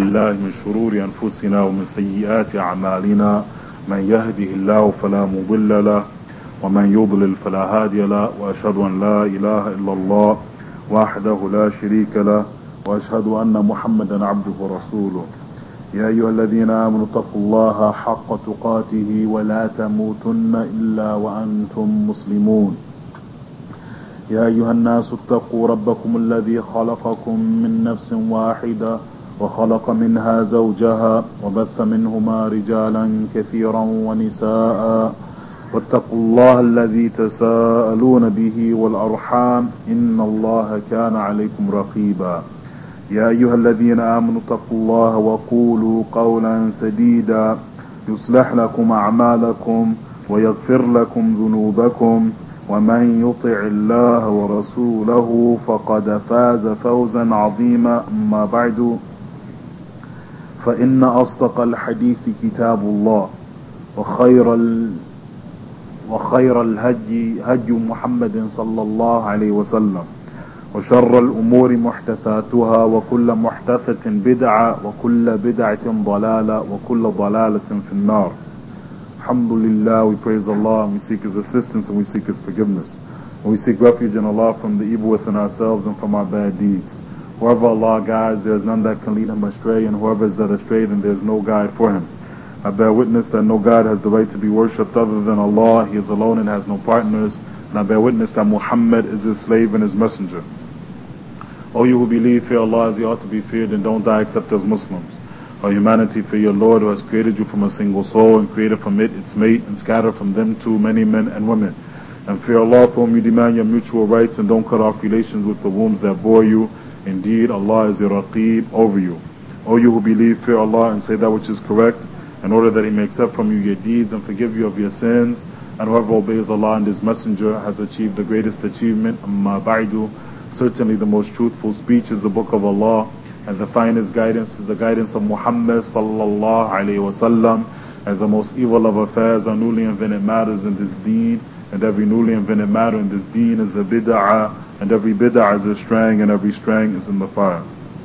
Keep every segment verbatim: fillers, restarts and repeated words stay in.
بالله من شرور أنفسنا ومن سيئات أعمالنا من يهده الله فلا مضل له ومن يضلل فلا هادي له وأشهد أن لا إله إلا الله وحده لا شريك له وأشهد أن محمدا عبده ورسوله. يا أيها الذين آمنوا اتقوا الله حق تقاته ولا تموتن إلا وأنتم مسلمون. يا أيها الناس اتقوا ربكم الذي خلقكم من نفس واحدة وخلق منها زوجها وبث منهما رجالا كثيرا ونساء واتقوا الله الذي تساءلون به والأرحام إن الله كان عليكم رقيبا. يا أيها الذين آمنوا اتقوا الله وقولوا قولا سديدا يصلح لكم أعمالكم ويغفر لكم ذنوبكم ومن يطع الله ورسوله فقد فاز فوزا عظيما. أما بعد فإن أصدق الحديث كتاب الله وخير ال وخير الهدي هدي محمد صلى الله عليه وسلم وشر الأمور محدثاتها وكل محدثة بدعة وكل بدعة ضلالة وكل ضلالة في النار. Alhamdulillah, we praise Allah and we seek His assistance and we seek His forgiveness. And we seek refuge in Allah from the evil within ourselves and from our bad deeds. Whoever Allah guides, there is none that can lead him astray, and whoever is led astray, then there is no guide for him. I bear witness that no God has the right to be worshipped other than Allah. He is alone and has no partners. And I bear witness that Muhammad is His slave and His messenger. O you who believe, fear Allah as He ought to be feared, and don't die except as Muslims. O humanity, fear your Lord who has created you from a single soul and created from it its mate and scattered from them too many men and women. And fear Allah for whom you demand your mutual rights, and don't cut off relations with the wombs that bore you. Indeed, Allah is your Raqib over you. O you who believe, fear Allah and say that which is correct, in order that He may accept from you your deeds and forgive you of your sins. And whoever obeys Allah and His Messenger has achieved the greatest achievement. Amma ba'du. Certainly the most truthful speech is the book of Allah, and the finest guidance is the guidance of Muhammad sallallahu alayhi wa sallam. As the most evil of affairs are newly invented matters in this deen, and every newly invented matter in this deen is a bid'ah, and every bid'ah is a straying, and every straying is in the fire.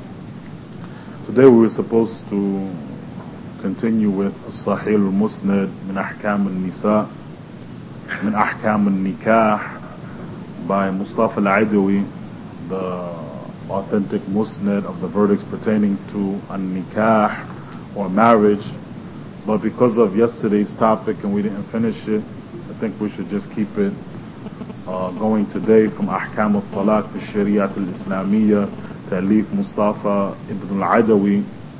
Today we were supposed to continue with Sahih al-Musnad min Ahkam al-Nisa min Ahkam al-Nikah by Mustafa al-Adawi, the authentic Musnad of the verdicts pertaining to an-Nikah or marriage. But because of yesterday's topic and we didn't finish it, I think we should just keep it uh, going today from Ahkam al-Talaq fi Shariat al-Islamiyya, Ta'lif Mustafa ibn al-Adawi,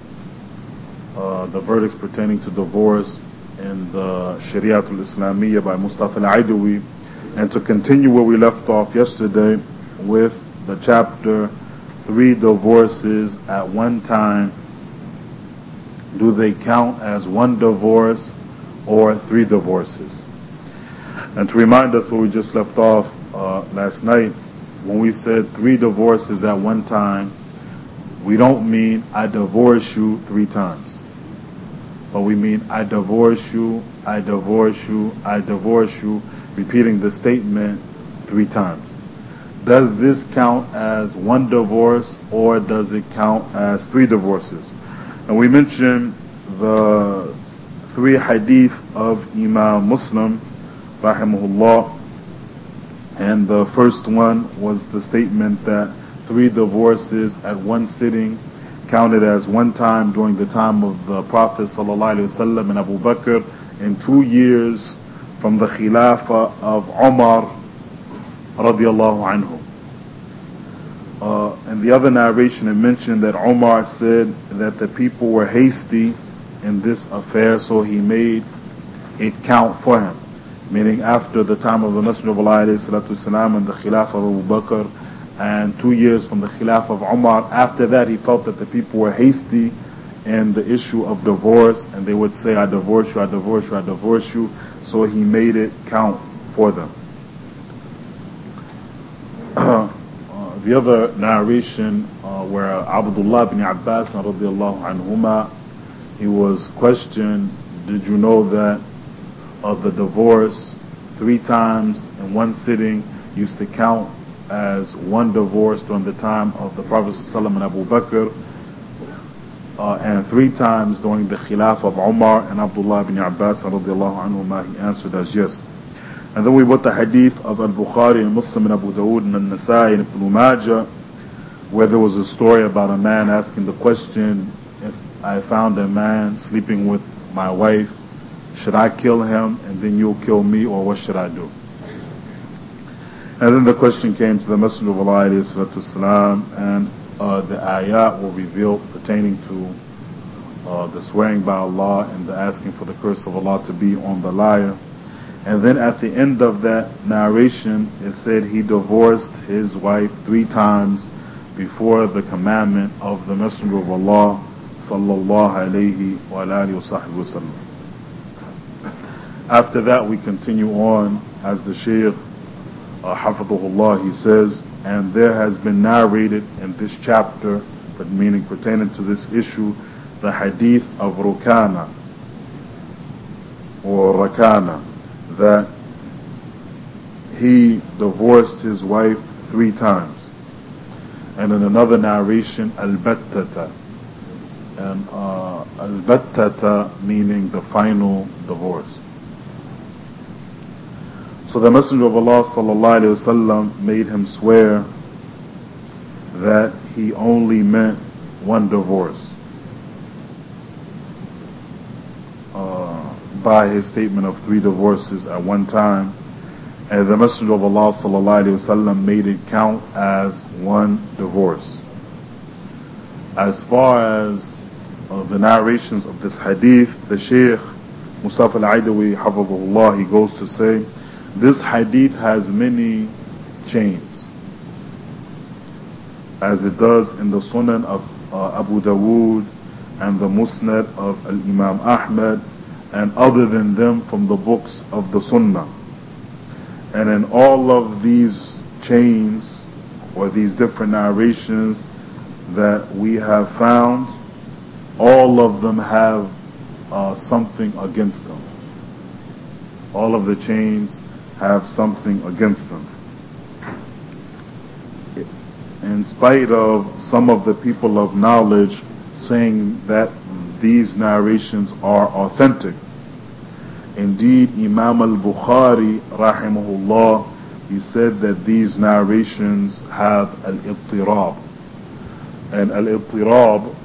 uh, the verdicts pertaining to divorce in the Shariat al-Islamiyya by Mustafa al-Adawi, and to continue where we left off yesterday with the chapter Three Divorces at One Time. Do they count as one divorce or three divorces? And to remind us where we just left off uh, last night, when we said three divorces at one time, we don't mean I divorce you three times. But we mean I divorce you, I divorce you, I divorce you, repeating the statement three times. Does this count as one divorce or does it count as three divorces? And we mentioned the three hadith of Imam Muslim rahimahullah, and the first one was the statement that three divorces at one sitting counted as one time during the time of the Prophet sallallahu alaihi wasallam and Abu Bakr, in two years from the Khilafah of Umar radiallahu anhu. Uh, and the other narration, it mentioned that Umar said that the people were hasty in this affair, so he made it count for him. Meaning after the time of the Messenger of Allah alayhi salatu wasalam and the Khilafah of Abu Bakr, and two years from the Khilafah of Umar, after that he felt that the people were hasty in the issue of divorce, and they would say, I divorce you, I divorce you, I divorce you, so he made it count for them. uh, the other narration uh, where Abdullah ibn Abbas radiallahu anhuma, he was questioned, did you know that of the divorce three times in one sitting used to count as one divorce during the time of the Prophet ﷺ and Abu Bakr? uh, and three times during the Khilaf of Umar and Abdullah ibn Abbas radiallahu anhuma, he answered as yes. And then we brought the hadith of Al-Bukhari and Muslim and Abu Dawood and Al-Nasai and Ibn Majah, where there was a story about a man asking the question, if I found a man sleeping with my wife, should I kill him and then you'll kill me, or what should I do? And then the question came to the Messenger of Allah alayhi salatu wasalam, and uh, the ayat were revealed pertaining to uh, the swearing by Allah and the asking for the curse of Allah to be on the liar. And then at the end of that narration, it said he divorced his wife three times before the commandment of the Messenger of Allah sallallahu alayhi wa alihi wa sallam. After that we continue on as the Shaykh uh, Hafidhullah, he says, and there has been narrated in this chapter, but meaning pertaining to this issue, the hadith of Rukana or Rakana, that he divorced his wife three times. And in another narration, Al-Battata, and uh, Al-Battata meaning the final divorce. So the Messenger of Allah sallallahu alaihi wasallam made him swear that he only meant one divorce uh, by his statement of three divorces at one time, and the Messenger of Allah sallallahu alaihi wasallam made it count as one divorce. As far as uh, the narrations of this hadith, the Shaykh Musaf al-Aidawi hafidhullah, he goes to say, this hadith has many chains, as it does in the Sunan of uh, Abu Dawood and the Musnad of Al-Imam Ahmad, and other than them from the books of the Sunnah. And in all of these chains, or these different narrations that we have found, all of them have uh, something against them. All of the chains have something against them. In spite of some of the people of knowledge saying that these narrations are authentic. Indeed, Imam al-Bukhari rahimahullah, he said that these narrations have al-ittirab. And al-ittirab,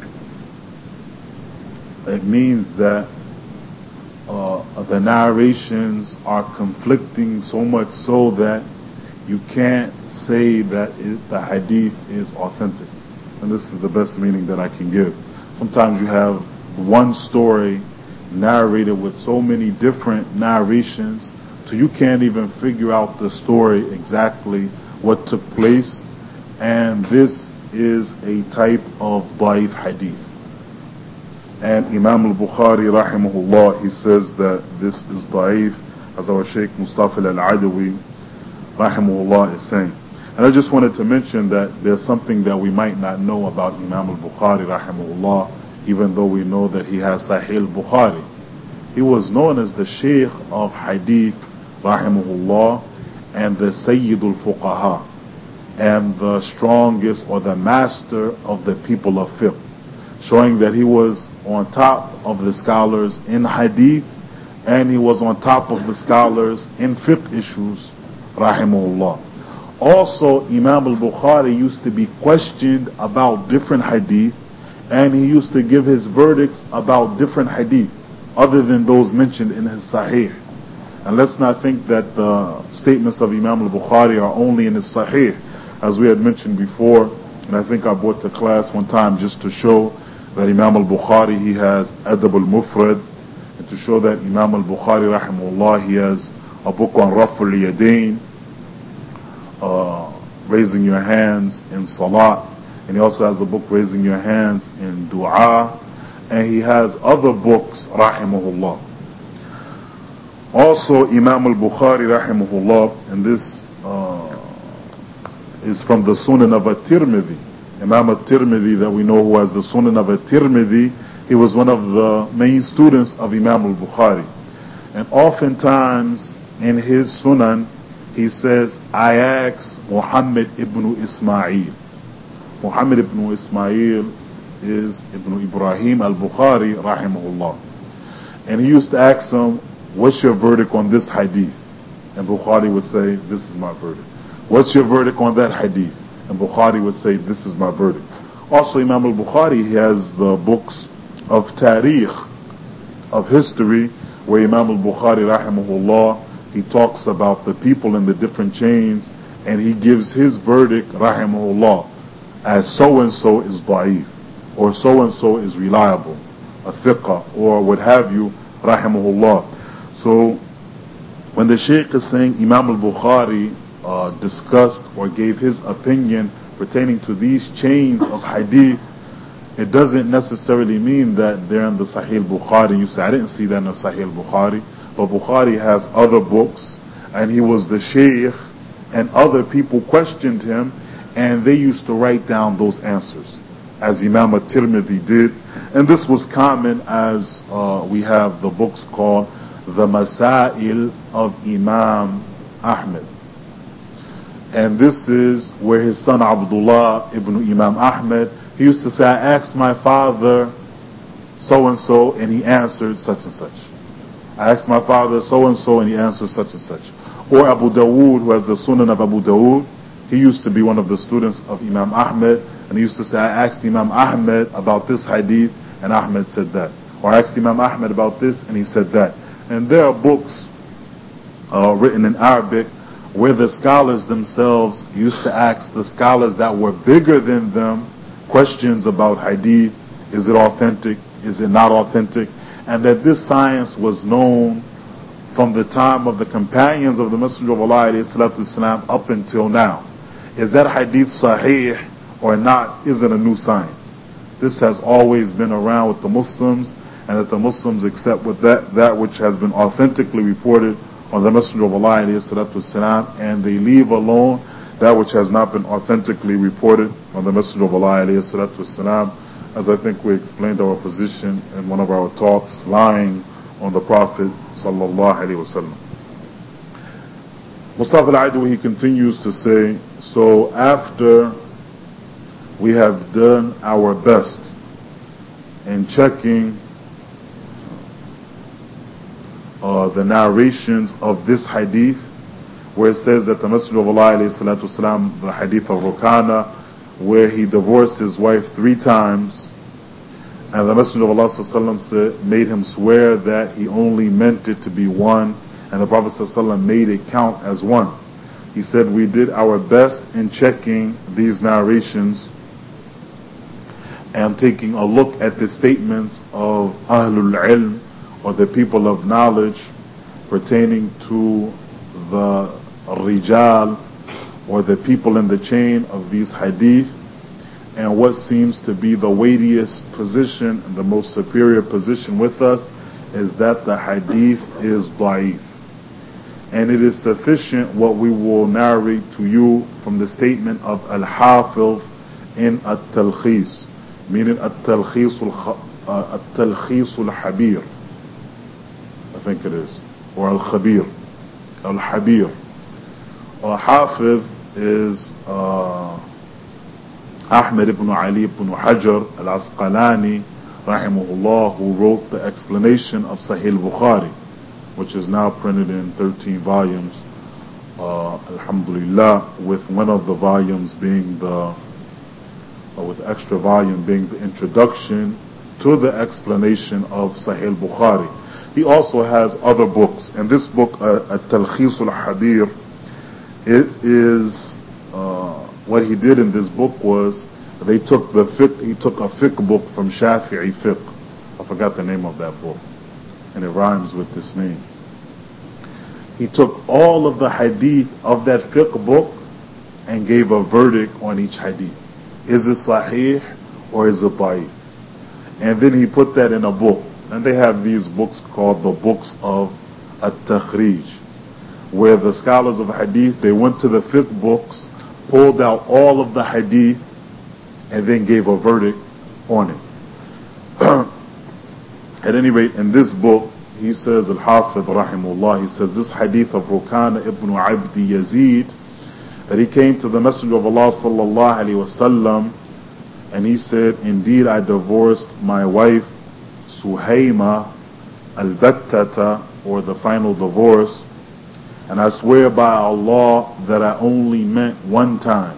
it means that Uh, the narrations are conflicting so much so that you can't say that it, the hadith is authentic. And this is the best meaning that I can give. Sometimes you have one story narrated with so many different narrations, so you can't even figure out the story exactly what took place. And this is a type of da'if hadith. And Imam al-Bukhari rahimahullah, he says that this is da'if, as our Shaykh Mustafa al-Adawi rahimahullah is saying. And I just wanted to mention that there's something that we might not know about Imam al-Bukhari rahimahullah, even though we know that he has Sahih al-Bukhari. He was known as the Shaykh of Hadith rahimahullah, and the Sayyid al-Fuqaha, and the strongest or the master of the people of fiqh, showing that he was on top of the scholars in hadith, and he was on top of the scholars in fiqh issues, rahimahullah. Also, Imam al-Bukhari used to be questioned about different hadith, and he used to give his verdicts about different hadith, other than those mentioned in his Sahih. And let's not think that the statements of Imam al-Bukhari are only in his Sahih, as we had mentioned before, and I think I brought to class one time just to show that Imam al-Bukhari, he has Adab al-Mufrad, and to show that Imam al-Bukhari rahimahullah, he has a book on Raf'ul Yadayn, uh, raising your hands in Salat, and he also has a book raising your hands in Dua, and he has other books rahimahullah. Also Imam al-Bukhari rahimahullah, and this uh, is from the Sunan of At-Tirmidhi. Imam At-Tirmidhi, that we know, who has the Sunan of At-Tirmidhi, he was one of the main students of Imam al-Bukhari. And oftentimes in his Sunan, he says, I asked Muhammad ibn Ismail. Muhammad ibn Ismail is Ibn Ibrahim al-Bukhari rahimahullah. And he used to ask him, what's your verdict on this hadith? And Bukhari would say, this is my verdict. What's your verdict on that hadith? And Bukhari would say, this is my verdict. Also, Imam al-Bukhari, he has the books of tarikh, of history, where Imam al-Bukhari rahimahullah, he talks about the people in the different chains, and he gives his verdict rahimahullah as so-and-so is da'if, or so-and-so is reliable, a thiqah, or what have you, rahimahullah. So, when the Shaykh is saying Imam al-Bukhari uh, discussed or gave his opinion pertaining to these chains of hadith, it doesn't necessarily mean that they're in the Sahih Bukhari. You say, I didn't see that in the Sahih Bukhari. But Bukhari has other books, and he was the Shaykh, and other people questioned him, and they used to write down those answers, as Imam at-Tirmidhi did. And this was common as uh, we have the books called The Masail of Imam Ahmed. And this is where his son Abdullah ibn Imam Ahmed, he used to say, I asked my father so-and-so and he answered such and such. I asked my father so-and-so and he answered such and such. Or Abu Dawood, who has the Sunan of Abu Dawood, he used to be one of the students of Imam Ahmed, and he used to say, I asked Imam Ahmed about this hadith and Ahmed said that. Or I asked Imam Ahmed about this and he said that. And there are books uh, written in Arabic where the scholars themselves used to ask the scholars that were bigger than them questions about hadith. Is it authentic? Is it not authentic? And that this science was known from the time of the companions of the Messenger of Allah ﷺ up until now. Is that hadith sahih or not? Is it a new science? This has always been around with the Muslims, and that the Muslims accept with that that which has been authentically reported on the Messenger of Allah ﷺ, and they leave alone that which has not been authentically reported on the Messenger of Allah ﷺ. As I think we explained our position in one of our talks, lying on the Prophet sallallahu alaihi wasallam. Mustafa al-Adawi, he continues to say, so after we have done our best in checking uh, the narrations of this hadith, where it says that the Messenger of Allah alayhi salatu wasalam, the hadith of Rukana, where he divorced his wife three times, and the Messenger of Allah ﷺ made him swear that he only meant it to be one, and the Prophet ﷺ made it count as one. He said, we did our best in checking these narrations and taking a look at the statements of Ahlul Ilm, or the people of knowledge, pertaining to the Rijal, or the people in the chain of these hadith. And what seems to be the weightiest position and the most superior position with us is that the hadith is da'if. And it is sufficient what we will narrate to you from the statement of Al-Hafiz in At-Talkhis, meaning At-Talkhis Al-Habir, I think it is, or Al-Khabir, Al-Habir. Al-Hafiz is uh, Ahmed ibn Ali ibn Hajar al-Asqalani rahimahullah, who wrote the explanation of Sahih Bukhari, which is now printed in thirteen volumes, uh, alhamdulillah, with one of the volumes being the uh, with extra volume being the introduction to the explanation of Sahih Bukhari. He also has other books, and this book, uh, At-Talkhis Al-Habir, it is uh, what he did in this book was they took the fiqh, he took a fiqh book from Shafi'i fiqh. I forgot the name of that book, and it rhymes with this name. He took all of the hadith of that fiqh book and gave a verdict on each hadith. Is it sahih or is it da'if? And then he put that in a book. And they have these books called the books of At-Takhrij, where the scholars of hadith, they went to the fiqh books, pulled out all of the hadith, and then gave a verdict on it. At any rate, in this book, he says, Al-Hafidh rahimullah, he says this hadith of Rukana ibn Abdi Yazid, that he came to the Messenger of Allah sallallahu alaihi wasallam, and he said, indeed I divorced my wife Suhayma al-Battata, or the final divorce, and I swear by Allah that I only meant one time.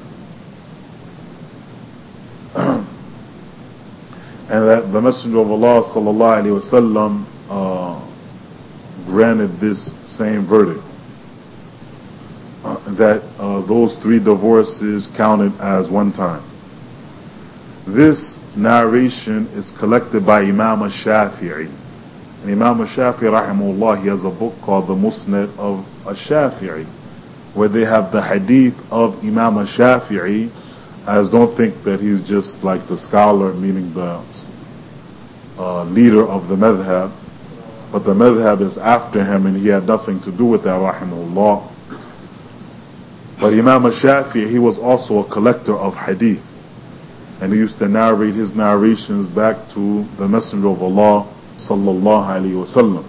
And that the Messenger of Allah sallallahu alaihi wasallam uh, granted this same verdict, uh, that uh, those three divorces counted as one time. This narration is collected by Imam al-Shafi'i. And Imam al-Shafi'i rahimahullah, he has a book called the Musnad of al-Shafi'i, where they have the hadith of Imam al-Shafi'i. As don't think that he's just like the scholar, meaning the uh, leader of the madhab, but the madhab is after him and he had nothing to do with that, rahimahullah. But Imam al-Shafi'i, he was also a collector of hadith, and he used to narrate his narrations back to the Messenger of Allah sallallahu alaihi wasallam.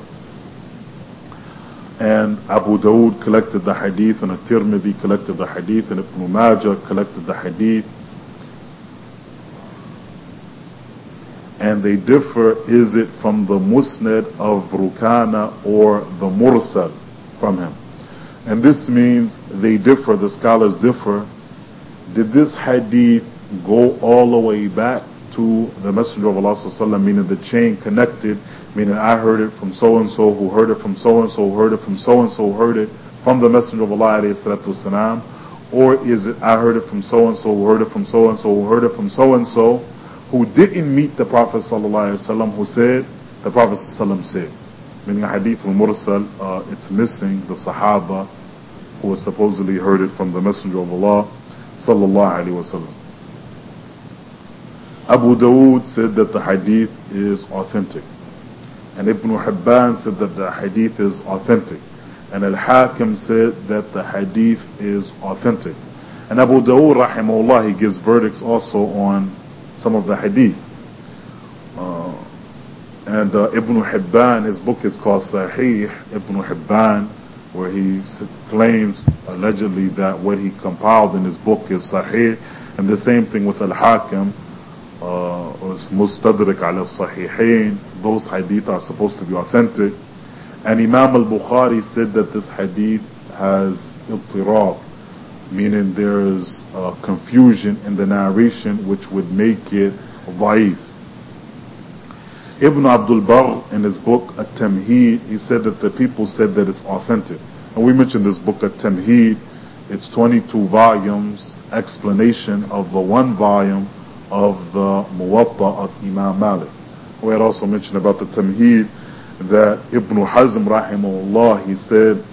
And Abu Dawood collected the hadith, and At-Tirmidhi collected the hadith, and Ibn Majah collected the hadith. And they differ, is it from the Musnad of Rukana or the Mursal from him? And this means they differ, the scholars differ. Did this hadith go all the way back to the Messenger of Allah sallallahu alaihi wasallam, meaning the chain connected, meaning I heard it from so-and-so, who heard it from so-and-so, who heard it from so-and-so, who heard it from the Messenger of Allah alayhi salatu wasalam? Or is it I heard it from so-and-so, who heard it from so-and-so, who heard it from so-and-so, who didn't meet the Prophet sallallahu alaihi wasallam, who said, the Prophet sallallahu alaihi wasallam said? Meaning a hadith from Mursal, uh, it's missing the Sahaba who supposedly heard it from the Messenger of Allah sallallahu alaihi wasallam. Abu Dawood said that the hadith is authentic, and Ibn Hibban said that the hadith is authentic, and Al-Hakim said that the hadith is authentic. And Abu Dawood rahimahullah, he gives verdicts also on some of the hadith. Uh, and uh, Ibn Hibban, his book is called Sahih Ibn Hibban, where he claims allegedly that what he compiled in his book is Sahih. And the same thing with Al-Hakim, uh, was Mustadrak ala Sahihain. Those hadith are supposed to be authentic. And Imam al-Bukhari said that this hadith has ittirab, meaning there is uh, confusion in the narration which would make it da'if. Ibn Abdul Barr, in his book At-Tamheed, he said that the people said that it's authentic. And we mentioned this book At-Tamheed. It's twenty-two volumes, explanation of the one volume of the Muwatta of Imam Malik. We had also mentioned about the Tamheed that Ibn Hazm rahimahullah, he said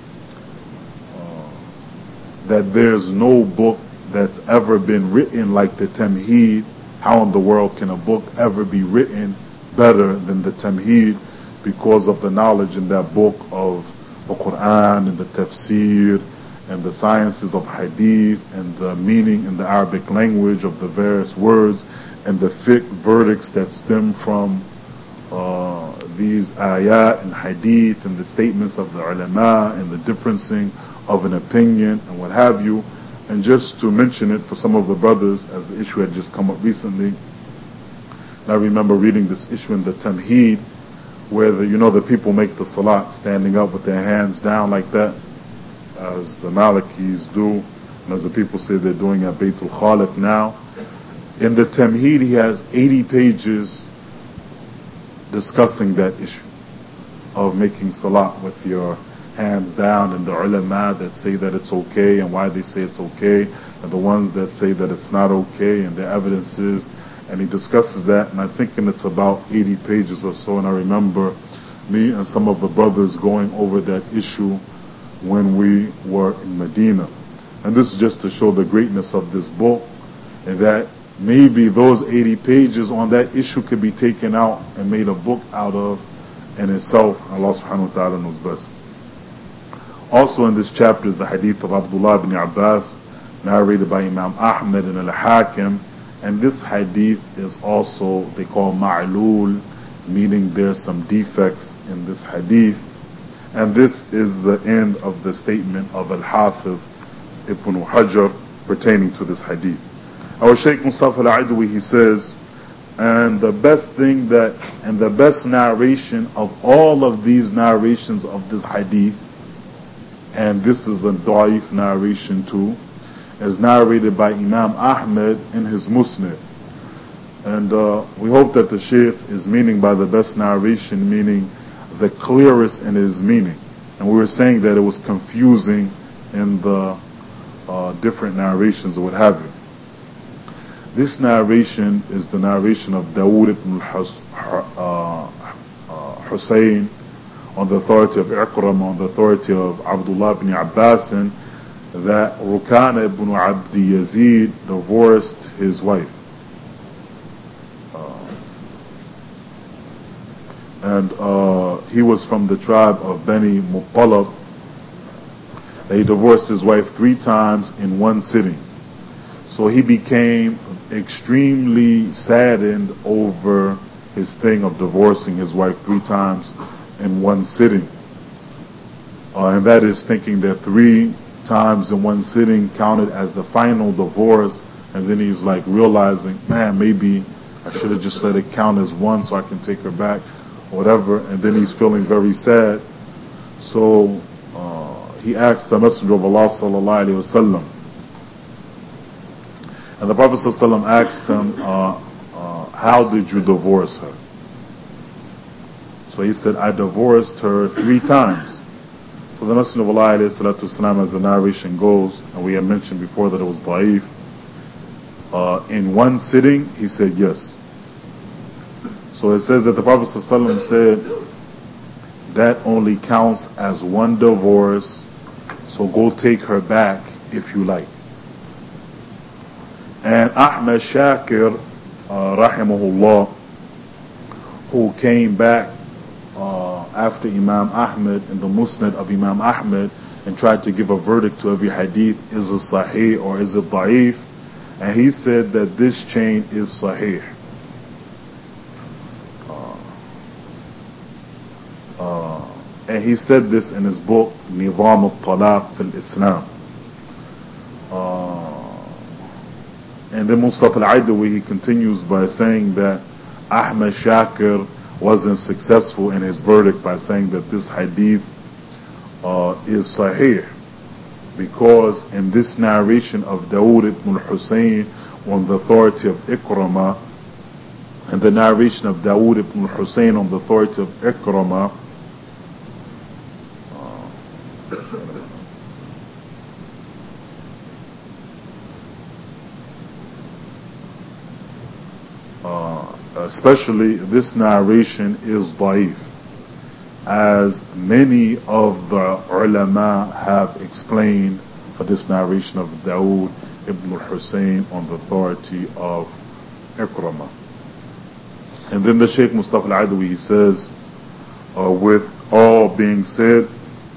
uh, that there's no book that's ever been written like the Tamheed. How in the world can a book ever be written better than the Tamheed? Because of the knowledge in that book of the Quran and the tafsir and the sciences of hadith and the meaning in the Arabic language of the various words and the fiqh verdicts that stem from uh, these ayat and hadith and the statements of the ulama and the differencing of an opinion and what have you. And just to mention it for some of the brothers, as the issue had just come up recently, and I remember reading this issue in the Tamheed, where the, you know, the people make the salat standing up with their hands down like that, as the Malikis do, and as the people say they're doing at Baytul Khaliq now. In the Tamheed, he has eighty pages discussing that issue of making salat with your hands down, and the ulama that say that it's okay and why they say it's okay, and the ones that say that it's not okay and their evidences. And he discusses that, and I think it's about eighty pages or so. And I remember me and some of the brothers going over that issue when we were in Medina. And this is just to show the greatness of this book, and that maybe those eighty pages on that issue could be taken out and made a book out of in itself. Allah subhanahu wa ta'ala knows best. Also in this chapter is the hadith of Abdullah ibn Abbas, narrated by Imam Ahmad and Al-Hakim. And this hadith is also, they call ma'lul, meaning there's some defects in this hadith. And this is the end of the statement of Al-Hafiz Ibn Hajar pertaining to this hadith. Our Shaykh Mustafa Al-Adwi, he says, and the best thing that, and the best narration of all of these narrations of this hadith, and this is a da'if narration too, is narrated by Imam Ahmed in his Musnad. And uh, we hope that the Shaykh is meaning by the best narration, meaning the clearest in his meaning. And we were saying that it was confusing in the uh, different narrations or what have you. This narration is the narration of Dawood ibn Hussein on the authority of Iqram, on the authority of Abdullah ibn Abbas, that Rukana ibn Abdi Yazid divorced his wife. Uh, and uh, he was from the tribe of Bani Muttalib. He divorced his wife three times in one sitting. So he became extremely saddened over his thing of divorcing his wife three times in one sitting. Uh, and that is thinking that three times in one sitting counted as the final divorce. And then he's like realizing, man, maybe I should have just let it count as one so I can take her back, whatever. And then he's feeling very sad. So uh, he asked the Messenger of Allah sallallahu alaihi wasallam. And the Prophet ﷺ asked him, uh, uh, how did you divorce her? So he said, I divorced her three times. So the Messenger of Allah ﷺ, as the narration goes, and we had mentioned before that it was da'if, uh, in one sitting, he said yes. So it says that the Prophet ﷺ said, that only counts as one divorce, so go take her back if you like. And Ahmad Shakir, uh, rahimahullah, who came back uh, after Imam Ahmad in the Musnad of Imam Ahmad and tried to give a verdict to every hadith, is it sahih or is it da'if? And he said that this chain is sahih. Uh, uh, and he said this in his book, Nizam al-Talaq fil Islam. Uh, And then Mustafa Al-Adawi, he continues by saying that Ahmad Shakir wasn't successful in his verdict by saying that this hadith uh, is sahih, because in this narration of Dawood ibn Hussein on the authority of Ikrama, and the narration of Dawood ibn Hussein on the authority of Ikrama, uh, Uh, especially this narration is da'if, as many of the ulama have explained for this narration of Dawood ibn Hussein on the authority of Ikrama. And then the Shaykh Mustafa Al-Adwi says, uh, with all being said,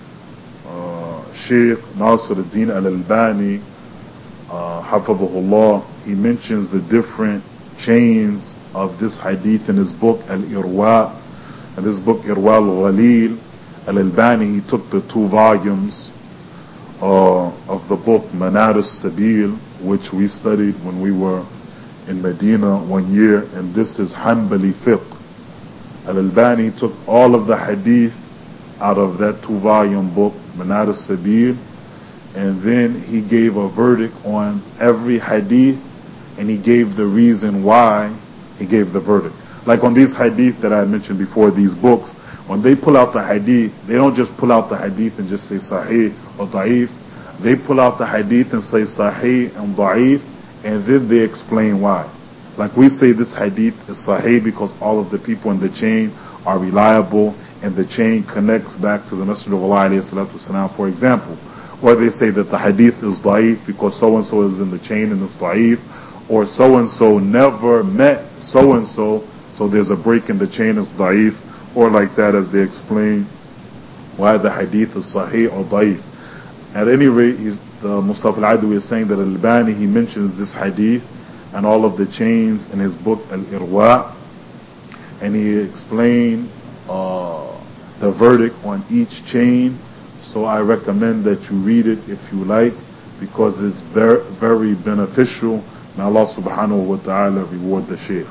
uh, Shaykh Nasir al-Din al-Albani, uh, hafadhahullah, he mentions the different chains of this hadith in his book Al-Irwa. And this book Irwa al-Ghalil, Al-Albani, he took the two volumes uh, of the book Manar al-Sabil, which we studied when we were in Medina one year, and this is Hanbali fiqh. Al-Albani took all of the hadith out of that two volume book Manar al-Sabil, and then he gave a verdict on every hadith, and he gave the reason why he gave the verdict. Like on these hadith that I mentioned before, these books, when they pull out the hadith, they don't just pull out the hadith and just say sahih or da'if. They pull out the hadith and say sahih and da'if, and then they explain why. Like we say this hadith is sahih because all of the people in the chain are reliable and the chain connects back to the Messenger of Allah alayhi salatu wasalam, for example. Or they say that the hadith is da'if because so-and-so is in the chain and it's da'if. Or so-and-so never met so-and-so, so there's a break in the chain, is da'if, or like that, as they explain why the hadith is sahih or da'if. At any rate, he's, the Mustafa Al-Adawi is saying that Al-Albani, he mentions this hadith and all of the chains in his book Al-Irwa, and he explained uh, the verdict on each chain. So I recommend that you read it if you like, because it's very, very beneficial May Allah subhanahu wa ta'ala reward the Shaykh.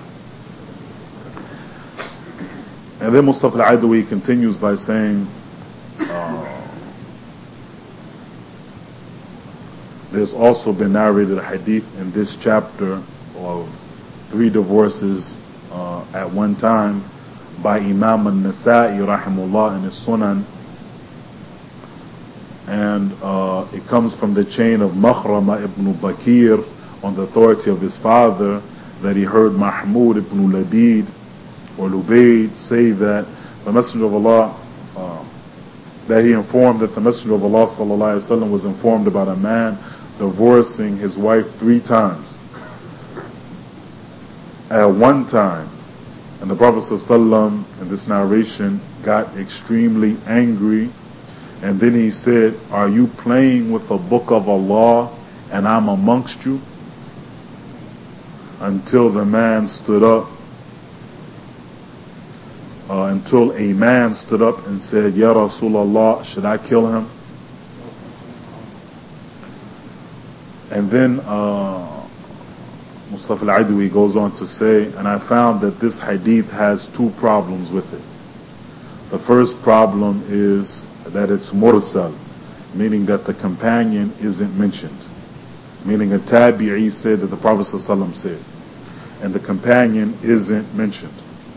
And then Mustafa al-Adawi continues by saying, uh, there's also been narrated a hadith in this chapter of three divorces uh, at one time by Imam al-Nasa'i rahimullah in his Sunan, and uh, it comes from the chain of Makhrama ibn Bakir on the authority of his father, that he heard Mahmud ibn Labid or Lubayd say that the Messenger of Allah uh, that he informed that the Messenger of Allah sallallahu alaihi wasallam was informed about a man divorcing his wife three times at one time. And the Prophet ﷺ in this narration got extremely angry, and then he said, "Are you playing with the book of Allah and I'm amongst you?" Until the man stood up, uh, until a man stood up and said, "Ya Rasulullah, should I kill him?" And then uh, Mustafa al-Adawi goes on to say, and I found that this hadith has two problems with it. The first problem is that it's mursal, meaning that the companion isn't mentioned. Meaning a tabi'i said that the Prophet ﷺ said, and the companion isn't mentioned.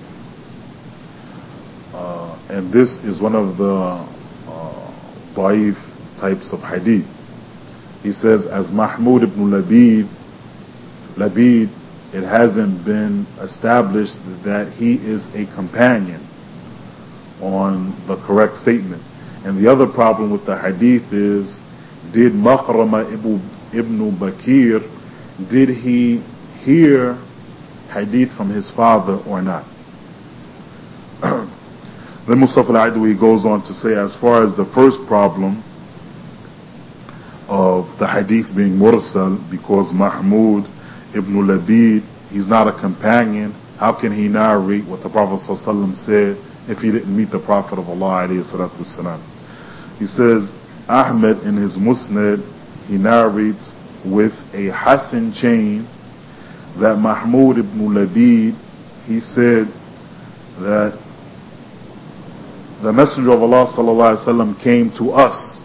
Uh, and this is one of the uh, da'if types of hadith. He says, as Mahmud ibn Labid, Labid, it hasn't been established that he is a companion on the correct statement. And the other problem with the hadith is, did Makhrama ibn Bakir, did he hear hadith from his father or not? Then Mustafa al-Adawi goes on to say, as far as the first problem of the hadith being mursal, because Mahmud ibn Labid, he's not a companion, how can he narrate what the Prophet ﷺ said if he didn't meet the Prophet of Allah alayhi salatu wasalam? He says, Ahmed in his Musnad, he narrates with a Hasan chain that Mahmud ibn Labid, he said that the Messenger of Allah sallallahu alaihi wasallam came to us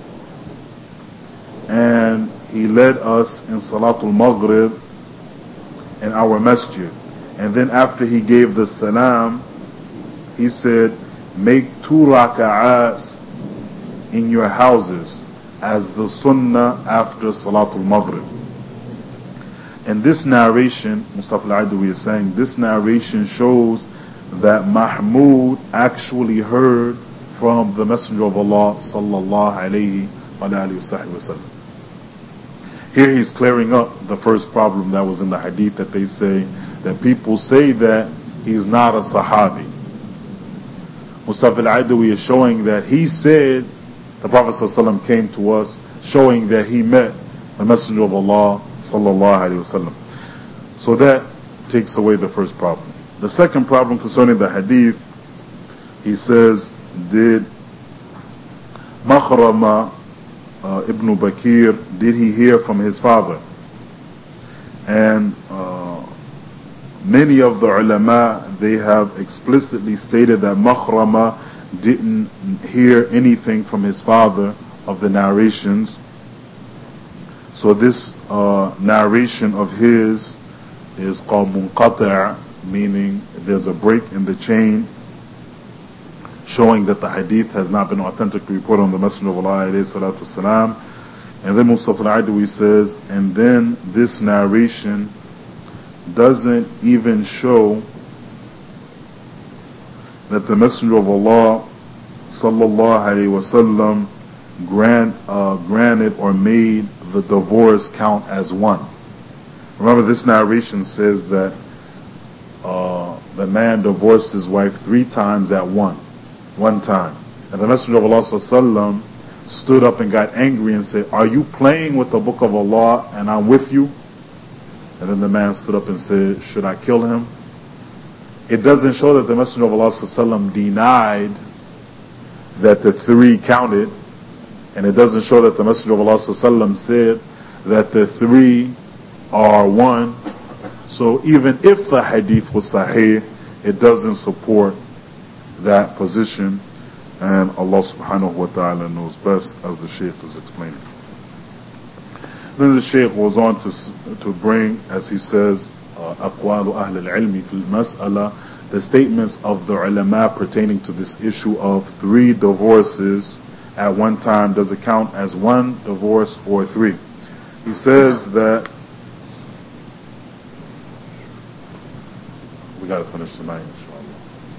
and he led us in Salatul Maghrib in our masjid, and then after he gave the salam, he said, make two raka'ats in your houses as the sunnah after Salatul Maghrib. And this narration, Mustafa al-Adawi is saying, this narration shows that Mahmud actually heard from the Messenger of Allah sallallahu alayhi wa sallam. Here he's clearing up the first problem that was in the hadith, that they say that people say that he's not a Sahabi. Mustafa al-Adawi is showing that he said the Prophet ﷺ came to us, showing that he met the Messenger of Allah sallallahu alaihi wasallam. So that takes away the first problem. The second problem concerning the hadith, he says, did Makhrama uh, ibn Bakir, did he hear from his father? And uh, many of the ulama, they have explicitly stated that Makhrama didn't hear anything from his father of the narrations. So this uh, narration of his is called munqati', meaning there's a break in the chain, showing that the hadith has not been authentically reported on the Messenger of Allah alayhi salatu wasalam. And then Mustafa al-Adawi says, and then this narration doesn't even show that the Messenger of Allah sallallahu alayhi wasallam grant, uh, granted or made the divorce count as one. Remember, this narration says that uh, the man divorced his wife three times at one, one time. And the Messenger of Allah sallallahu alayhi wasallam stood up and got angry and said, are you playing with the book of Allah and I'm with you? And then the man stood up and said, should I kill him? It doesn't show that the Messenger of Allah sallallahu alayhi wasallam denied that the three counted, and it doesn't show that the Messenger of Allah sallallahu alayhi wasallam said that the three are one. So even if the hadith was sahih, it doesn't support that position, and Allah subhanahu wa ta'ala knows best, as the Shaykh is explaining. Then the Shaykh goes on to to bring, as he says, أقوال أهل العلم في المسألة, the statements of the ulama pertaining to this issue of three divorces at one time. Does it count as one divorce or three? He says that we got to finish tonight, inshallah.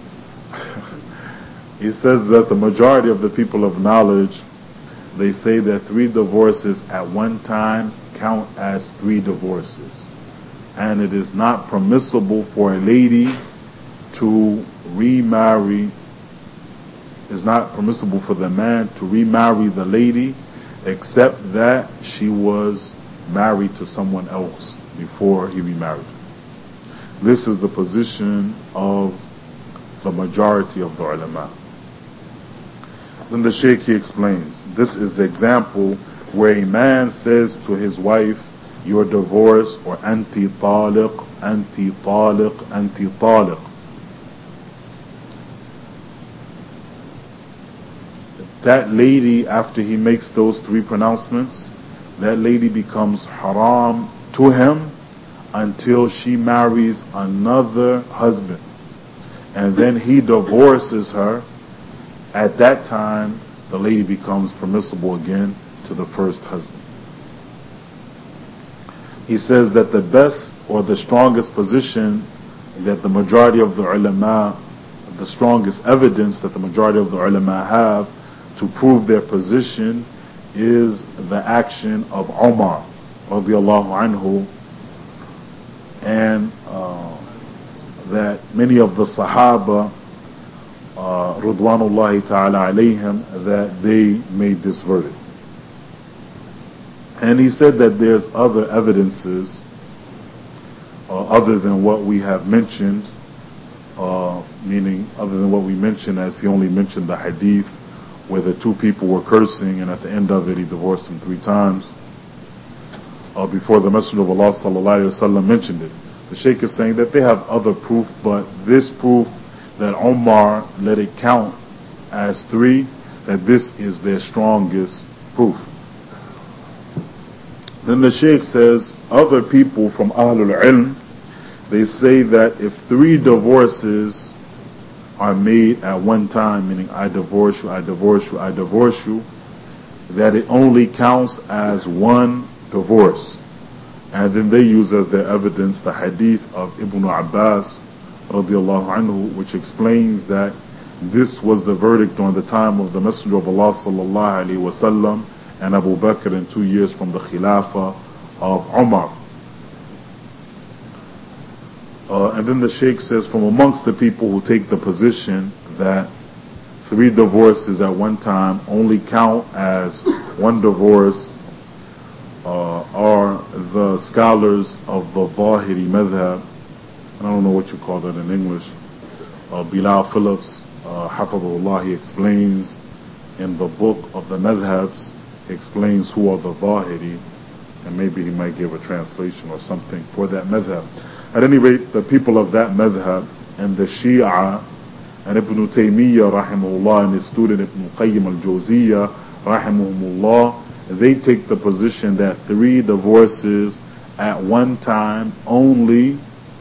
He says that the majority of the people of knowledge, they say that three divorces at one time count as three divorces, and it is not permissible for a lady to remarry. It's not permissible for the man to remarry the lady, except that she was married to someone else before he remarried her. This is the position of the majority of the ulama. Then the Shaykh, he explains, this is the example where a man says to his wife, "You're divorced," or "Anti taliq, anti taliq, anti taliq." That lady, after he makes those three pronouncements, that lady becomes haram to him until she marries another husband. And then he divorces her. At that time, the lady becomes permissible again to the first husband. He says that the best or the strongest position that the majority of the ulama, the strongest evidence that the majority of the ulama have to prove their position is the action of Umar radiallahu anhu, and uh, that many of the Sahaba Uh, Ridwanullahi ta'ala alayhim, that they made this verdict. And he said that there's other evidences uh, other than what we have mentioned, uh, meaning other than what we mentioned, as he only mentioned the hadith where the two people were cursing and at the end of it he divorced them three times uh, before the Messenger of Allah sallallahu alayhi wa sallam mentioned it. The Shaykh is saying that they have other proof, but this proof that Omar let it count as three, that this is their strongest proof. Then the Shaykh says, other people from Ahlul Ilm, they say that if three divorces are made at one time, meaning I divorce you, I divorce you, I divorce you, that it only counts as one divorce. And then they use as their evidence the hadith of Ibn Abbas radiallahu anhu, which explains that this was the verdict on the time of the Messenger of Allah sallallahu alaihi wasallam and Abu Bakr, in two years from the Khilafah of Umar. Uh, and then the Shaykh says, from amongst the people who take the position that three divorces at one time only count as one divorce uh, are the scholars of the Zahiri Madhab. I don't know what you call that in English. Uh, Bilal Phillips, uh, Hafidhullah, he explains in the book of the Madhabs, he explains who are the Zahiri, and maybe he might give a translation or something for that Madhab. At any rate, the people of that Madhab and the Shia and Ibn Taymiyyah rahimahullah and his student Ibn Qayyim al-Jawziyah rahimahumullah, they take the position that three divorces at one time only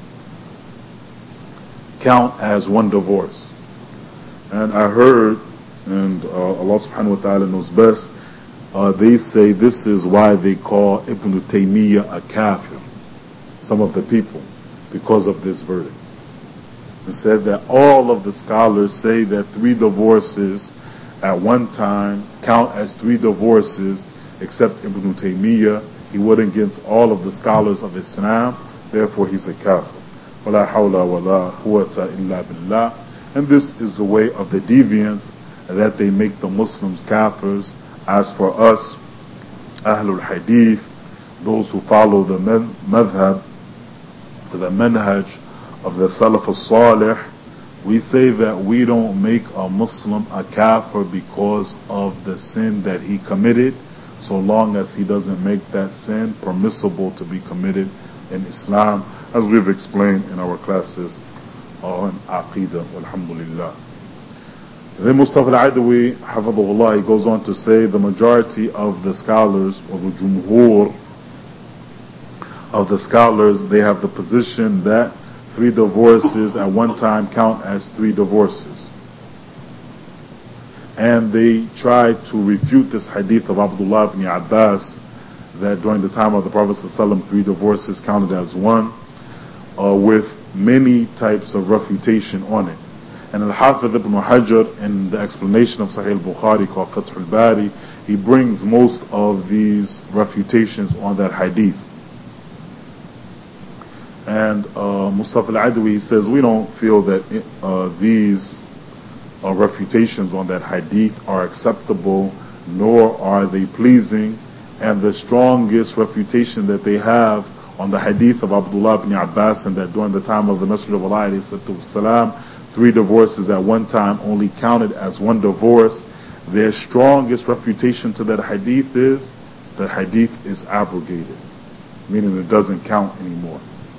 count as one divorce. And I heard, and uh, Allah subhanahu wa ta'ala knows best, uh, they say this is why they call Ibn Taymiyyah a kafir, some of the people, because of this verdict. They said that all of the scholars say that three divorces at one time count as three divorces, except Ibn Taymiyyah. He went against all of the scholars of Islam, therefore he's a kafir. وَلَا حَوْلَ وَلَا قُوَّةَ إِلَّا بِاللَّهِ. And this is the way of the deviants, that they make the Muslims kafirs. As for us, Ahlul Hadith, those who follow the madhab, the manhaj of the Salaf al-Salih, we say that we don't make a Muslim a kafir because of the sin that he committed. so long as he doesn't make that sin permissible to be committed in Islam, as we've explained in our classes on Aqidah, alhamdulillah. Then Mustafa al-Adawi, hafidhahullah, he goes on to say the majority of the scholars, or the jumhur of the scholars, they have the position that three divorces at one time count as three divorces. And they try to refute this hadith of Abdullah ibn Abbas that during the time of the Prophet ﷺ, three divorces counted as one, uh, with many types of refutation on it. And Al-Hafidh ibn Hajar, in the explanation of Sahih al-Bukhari called Fath al-Bari, he brings most of these refutations on that hadith. And uh, Mustafa al-Adawi says, we don't feel that uh, these uh, refutations on that hadith are acceptable, nor are they pleasing. And the strongest refutation that they have on the hadith of Abdullah ibn Abbas, and that during the time of the Messenger of Allah ﷺ, three divorces at one time only counted as one divorce, their strongest refutation to that hadith is that hadith is abrogated, meaning it doesn't count anymore.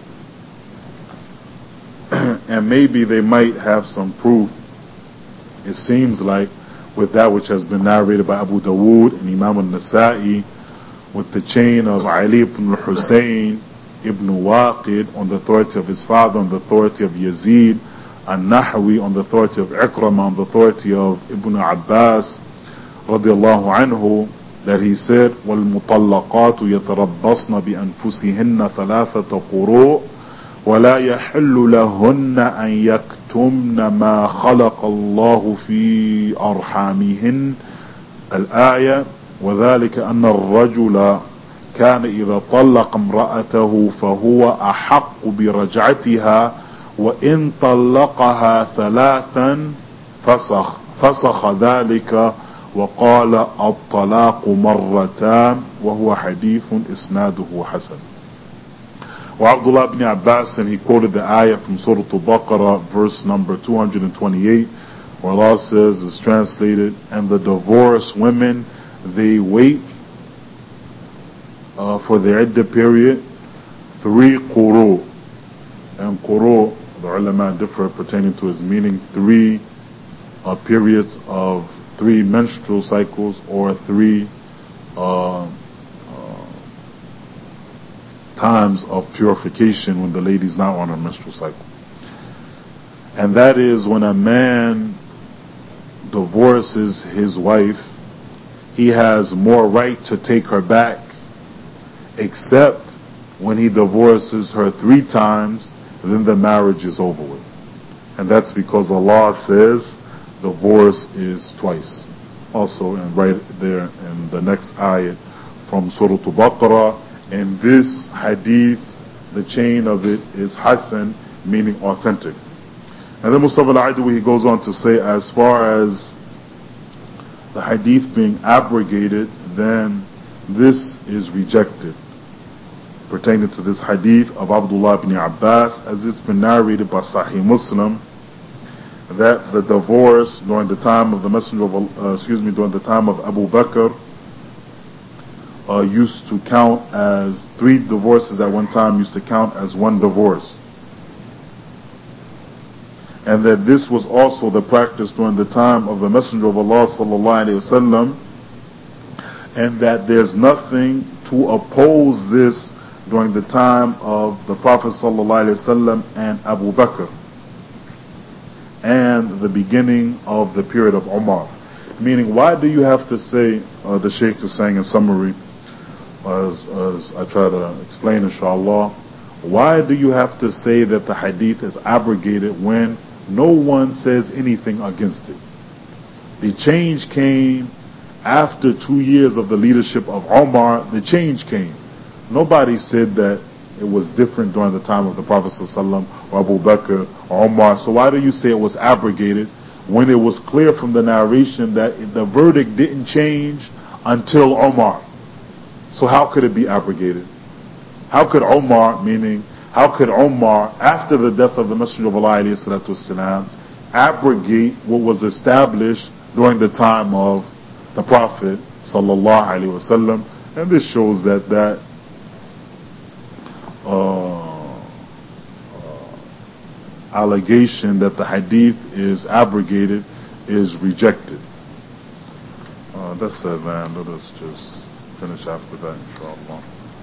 And maybe they might have some proof, it seems like, with that which has been narrated by Abu Dawood and Imam al-Nasa'i, with the chain of Ali ibn Hussein ibn Waqid on the authority of his father, on the authority of Yazid al-Nahwi, on the authority of Ikramah, on the authority of Ibn Abbas radiallahu anhu, that he said, وَالْمُطَلَّقَاتُ يَتَرَبَّصْنَ بِأَنفُسِهِنَّ ثَلَاثَةَ قُرُوءٍ وَلَا يَحِلُّ لَهُنَّ أَن يَكْتُمْنَ مَا خَلَقَ اللَّهُ فِي أَرْحَامِهِنَّ الآية. وذلك أن الرجل كان إذا طلق امرأته فهو أحق برجعتها، وإن طلقها ثلاثا فسخ فسخ ذلك وقال الطلاق مرتان، وهو حديث إسناده حسن. وعبد الله بن Abbas, and he quoted the ayah from Surah Al-Baqarah, verse number two hundred twenty-eight, where Allah says, is translated, and the divorced women, they wait uh, for the iddah period three quru. And quru, the ulama differ pertaining to its meaning, three uh, periods of three menstrual cycles, or three uh, uh, times of purification when the lady's not on her menstrual cycle. And that is when a man divorces his wife, he has more right to take her back, except when he divorces her three times, then the marriage is over with. And that's because Allah says divorce is twice. Also, and right there in the next ayat from Surah Al-Baqarah, in this hadith, the chain of it is Hasan, meaning authentic. And then Mustafa al-Adawi, he goes on to say, as far as the hadith being abrogated, then this is rejected, pertaining to this hadith of Abdullah ibn Abbas, as it's been narrated by Sahih Muslim, that the divorce during the time of the Messenger of uh, excuse me, during the time of Abu Bakr uh, used to count as three divorces at one time, used to count as one divorce. And that this was also the practice during the time of the Messenger of Allah sallallahu alaihi wasallam, and that there's nothing to oppose this during the time of the Prophet sallallahu alaihi wasallam and Abu Bakr, and the beginning of the period of Umar. Meaning, why do you have to say, uh, the Shaykh is saying in summary, as, as I try to explain inshallah, why do you have to say that the hadith is abrogated when no one says anything against it? The change came after two years of the leadership of Umar. The change came. Nobody said that it was different during the time of the Prophet ﷺ or Abu Bakr or Umar. So why do you say it was abrogated when it was clear from the narration that the verdict didn't change until Umar? So how could it be abrogated? How could Umar, meaning how could Umar, after the death of the Messenger of Allah alayhi salatu wasalam, abrogate what was established during the time of the Prophet sallallahu alaihi wasallam, and this shows that that uh, uh, allegation that the hadith is abrogated is rejected. Uh, that's it, man. Let us just finish after that, inshallah.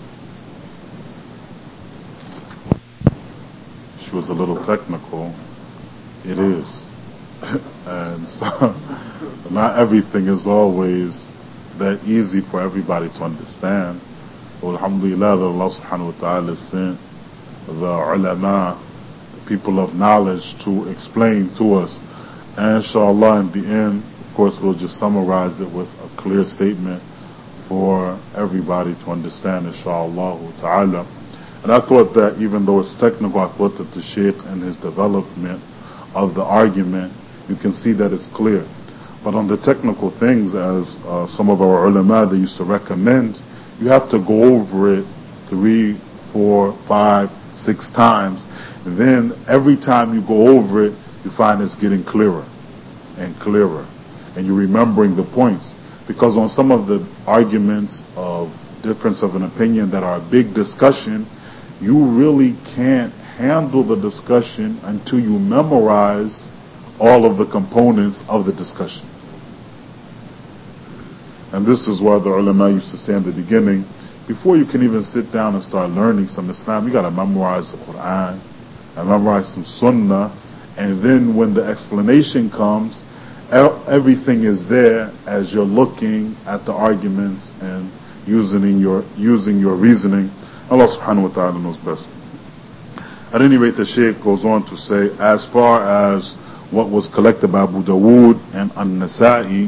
She was a little technical. It is. And so, not everything is always that easy for everybody to understand. Well, alhamdulillah, that Allah subhanahu wa ta'ala sent the ulama, people of knowledge, to explain to us. And inshallah, in the end, of course, we'll just summarize it with a clear statement for everybody to understand, inshallah ta'ala. And I thought that even though it's technical, I thought that the Shaykh and his development of the argument, you can see that it's clear. But on the technical things, as uh, some of our ulama, they used to recommend, you have to go over it three, four, five, six times. And then every time you go over it, you find it's getting clearer and clearer. And you're remembering the points. Because on some of the arguments of difference of an opinion that are a big discussion, you really can't handle the discussion until you memorize all of the components of the discussion. And this is why the ulama used to say in the beginning, before you can even sit down and start learning some Islam, you got to memorize the Quran and memorize some Sunnah, and then when the explanation comes, everything is there as you're looking at the arguments and using your using your reasoning. Allah subhanahu wa ta'ala knows best. At any rate, the Shaykh goes on to say, as far as what was collected by Abu Dawood and An-Nasa'i,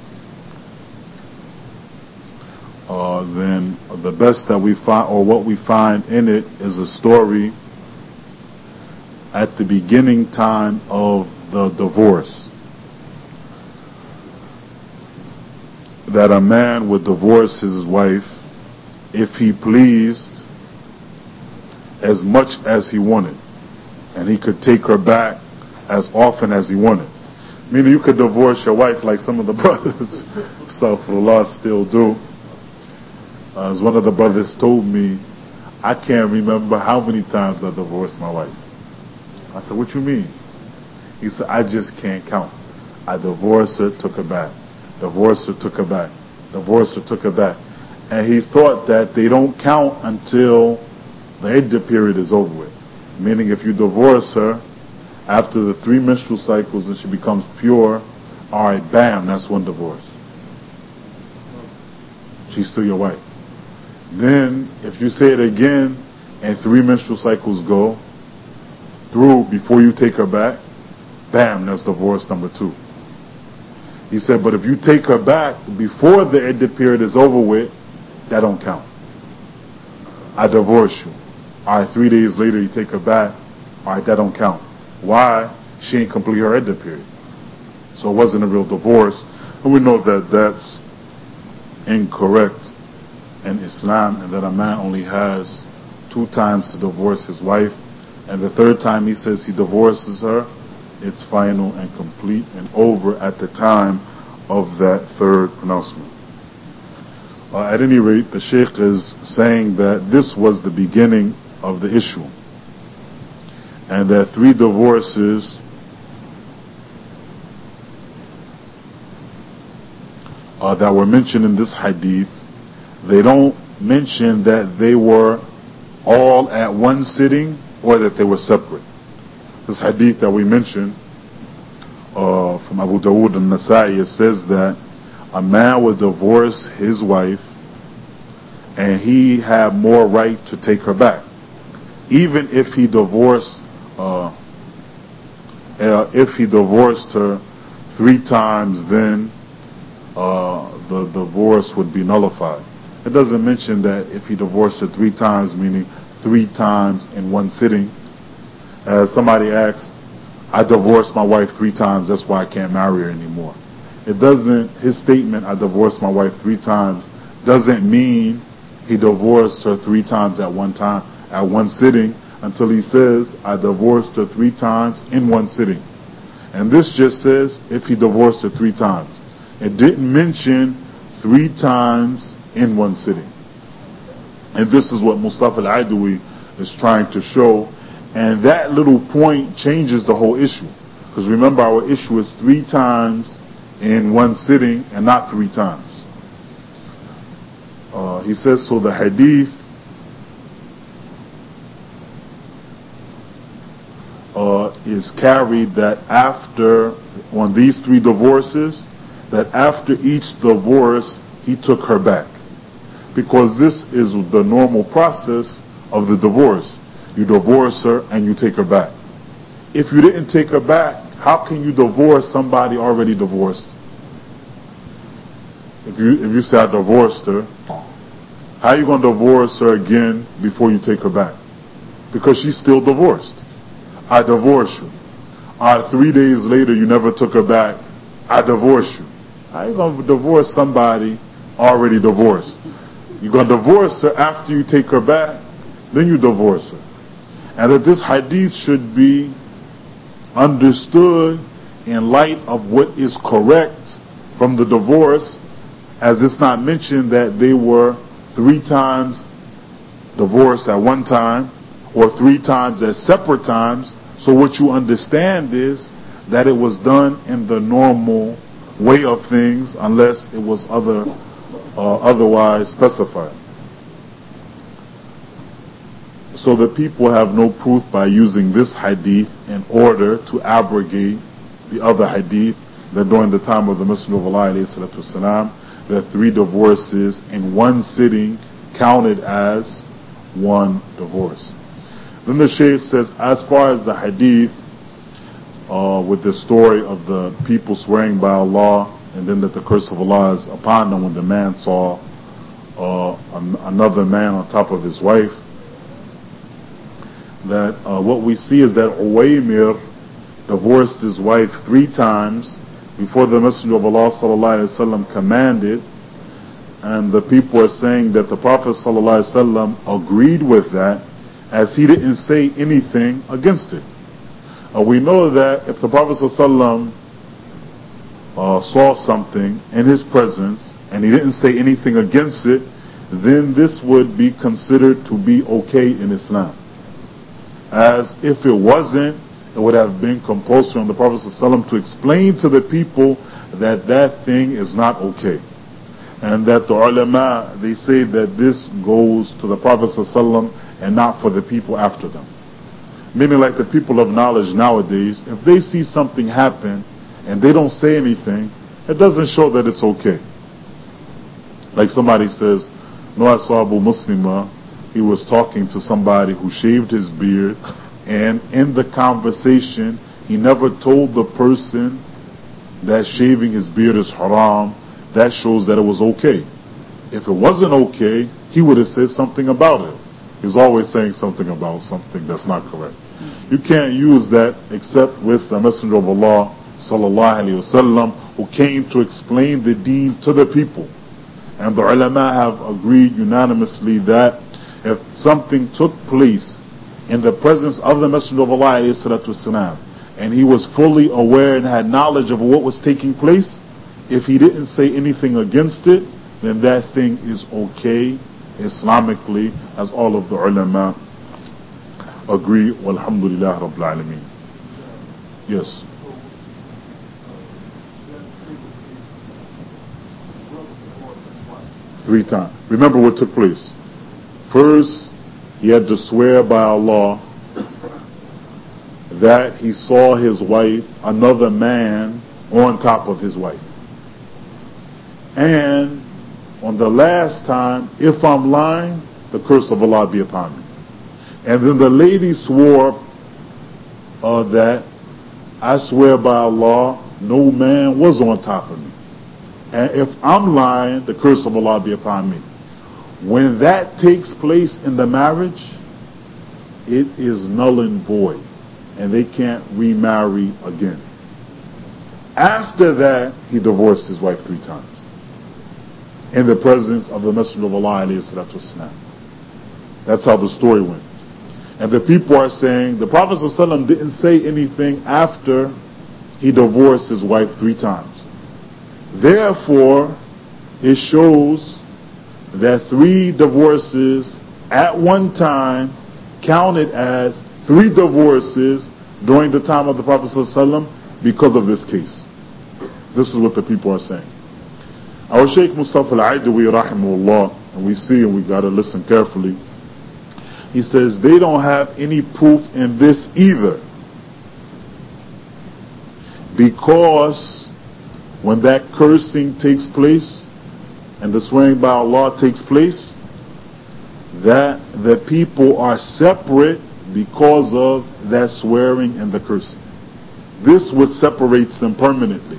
uh, then the best that we find, or what we find in it, is a story at the beginning time of the divorce. That a man would divorce his wife if he pleased, as much as he wanted, and he could take her back as often as he wanted. Meaning you could divorce your wife like some of the brothers, astaghfirullah, still do. Uh, as one of the brothers told me, I can't remember how many times I divorced my wife. I said, what you mean? He said, I just can't count. I divorced her, took her back. Divorced her, took her back. Divorced her, took her back. And he thought that they don't count until the iddah period is over with. Meaning if you divorce her after the three menstrual cycles and she becomes pure, alright, bam, that's one divorce. She's still your wife. Then, if you say it again and three menstrual cycles go through before you take her back, bam, that's divorce number two. He said, but if you take her back before the iddah period is over with, that don't count. I divorce you. Alright, three days later you take her back. Alright, that don't count. Why? She ain't complete her iddah period. So it wasn't a real divorce. And we know that that's incorrect in Islam, and that a man only has two times to divorce his wife, and the third time he says he divorces her, it's final and complete and over at the time of that third pronouncement. Uh, at any rate, the Shaykh is saying that this was the beginning of the issue, and that three divorces uh, that were mentioned in this hadith, they don't mention that they were all at one sitting or that they were separate. This hadith that we mentioned uh, from Abu Dawood and Nasa'i, it says that a man would divorce his wife and he had more right to take her back. Even if he divorced uh, uh, if he divorced her three times, then uh, the divorce would be nullified. It doesn't mention that if he divorced her three times, meaning three times in one sitting. As somebody asked, I divorced my wife three times, that's why I can't marry her anymore. It doesn't, his statement, I divorced my wife three times, doesn't mean he divorced her three times at one time, at one sitting, until he says, I divorced her three times in one sitting. And this just says, if he divorced her three times. It didn't mention three times in one sitting. And this is what Mustafa Al-Adawi is trying to show. And that little point changes the whole issue. Because remember, our issue is three times in one sitting and not three times. Uh, he says, so the hadith uh, is carried that after, on these three divorces, that after each divorce, he took her back. Because this is the normal process of the divorce. You divorce her and you take her back. If you didn't take her back, how can you divorce somebody already divorced? If you if you say I divorced her, how are you going to divorce her again before you take her back? Because she's still divorced. I divorce you. All right, three days later you never took her back. I divorce you. How are you going to divorce somebody already divorced? You're going to divorce her after you take her back, then you divorce her. And that this hadith should be understood in light of what is correct from the divorce, as it's not mentioned that they were three times divorced at one time or three times at separate times. So what you understand is that it was done in the normal way of things, unless it was other uh, otherwise specified. So the people have no proof by using this hadith in order to abrogate the other hadith that during the time of the Messenger of Allah alayhi salatu wasalam, that three divorces in one sitting counted as one divorce. Then the Shaykh says, as far as the hadith uh, with the story of the people swearing by Allah and then that the curse of Allah is upon them when the man saw uh, an- another man on top of his wife, that uh, what we see is that Uwaymir divorced his wife three times before the Messenger of Allah sallallahu alaihi wasallam commanded, and the people are saying that the Prophet sallallahu alaihi wasallam agreed with that, as he didn't say anything against it. Uh, we know that if the Prophet sallallahu alaihi wasallam uh, saw something in his presence and he didn't say anything against it, then this would be considered to be okay in Islam. As if it wasn't, it would have been compulsory on the Prophet ﷺ to explain to the people that that thing is not okay. And that the ulama, they say that this goes to the Prophet ﷺ and not for the people after them. Meaning, like the people of knowledge nowadays, if they see something happen and they don't say anything, it doesn't show that it's okay. Like somebody says, no, I saw Abu Muslima, he was talking to somebody who shaved his beard, and in the conversation he never told the person that shaving his beard is haram. That shows that it was okay. If it wasn't okay, he would have said something about it. He's always saying something about something that's not correct. You can't use that except with the Messenger of Allah sallallahu alaihi wasallam, who came to explain the deen to the people. And the ulama have agreed unanimously that if something took place in the presence of the Messenger of Allah alayhi salatu wasalam, and he was fully aware and had knowledge of what was taking place, if he didn't say anything against it, then that thing is okay Islamically, as all of the ulama agree. Walhamdulillah Rabbil Alameen. Yes. Three times. Remember what took place. First, he had to swear by Allah that he saw his wife, another man, on top of his wife. And on the last time, if I'm lying, the curse of Allah be upon me. And then the lady swore uh, that I swear by Allah, no man was on top of me. And if I'm lying, the curse of Allah be upon me. When that takes place in the marriage, it is null and void, and they can't remarry again. After that, he divorced his wife three times in the presence of the Messenger of Allah alayhi salatu wasalam. That's how the story went. And the people are saying the Prophet ﷺ didn't say anything after he divorced his wife three times. Therefore, it shows that three divorces at one time counted as three divorces during the time of the Prophet ﷺ because of this case. This is what the people are saying. Our Shaykh Mustafa Al-Aidawi rahimahullah, and we see and we got to listen carefully, he says they don't have any proof in this either, because when that cursing takes place and the swearing by Allah takes place, that the people are separate because of that swearing and the cursing. This what separates them permanently.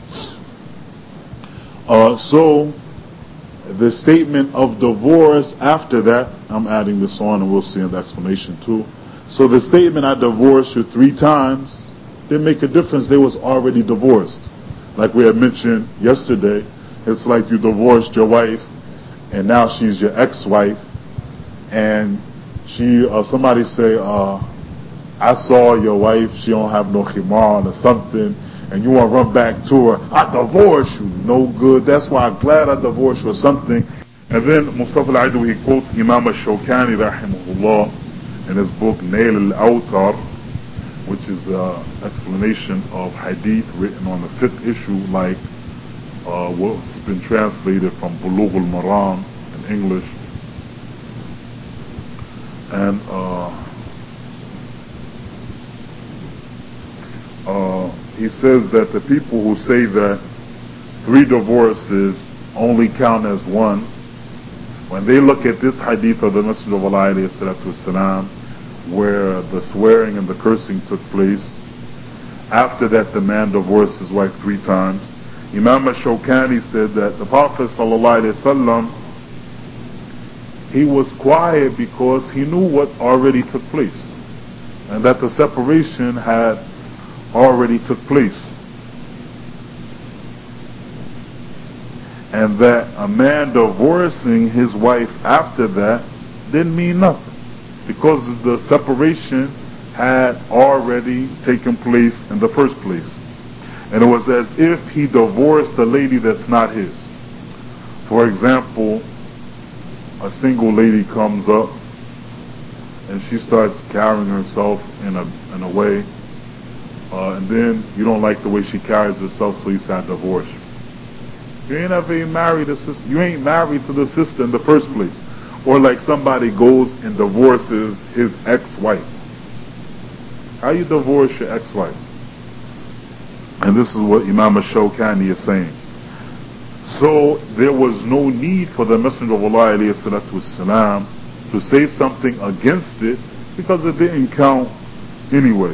Uh, so the statement of divorce after that, I'm adding this on and we'll see in the explanation too. So the statement, I divorced you three times, didn't make a difference. They was already divorced. Like we had mentioned yesterday, it's like you divorced your wife and now she's your ex-wife, and she uh, somebody say, uh, I saw your wife, she don't have no khimar or something, and you want to run back to her, I divorced you. No good. That's why I'm glad I divorced you or something. And then Mustafa Al-Aidawi, he quotes Imam Al-Shawkani rahimahullah in his book Nail Al-Awtar, which is an explanation of hadith written on the fifth issue, like uh, what's been translated from Bulugh al-Maram in English. And uh, uh, he says that the people who say that three divorces only count as one, when they look at this hadith of the Messenger of Allah alayhi salatu wasalam, where the swearing and the cursing took place, after that the man divorced his wife three times, Imam Al-Shawkani said that the Prophet sallallahu alayhi wasallam, he was quiet because he knew what already took place, and that the separation had already took place, and that a man divorcing his wife after that didn't mean nothing, because the separation had already taken place in the first place. And it was as if he divorced a lady that's not his. For example, a single lady comes up and she starts carrying herself in a in a way, uh, and then you don't like the way she carries herself, so you say, I divorce you. You ain't ever even married a sister. You ain't married to the sister in the first place. Or like somebody goes and divorces his ex-wife. How you divorce your ex-wife? And this is what Imam Al-Shawkani is saying. So there was no need for the Messenger of Allah alayhi salatu wasalam to say something against it, because it didn't count anyway.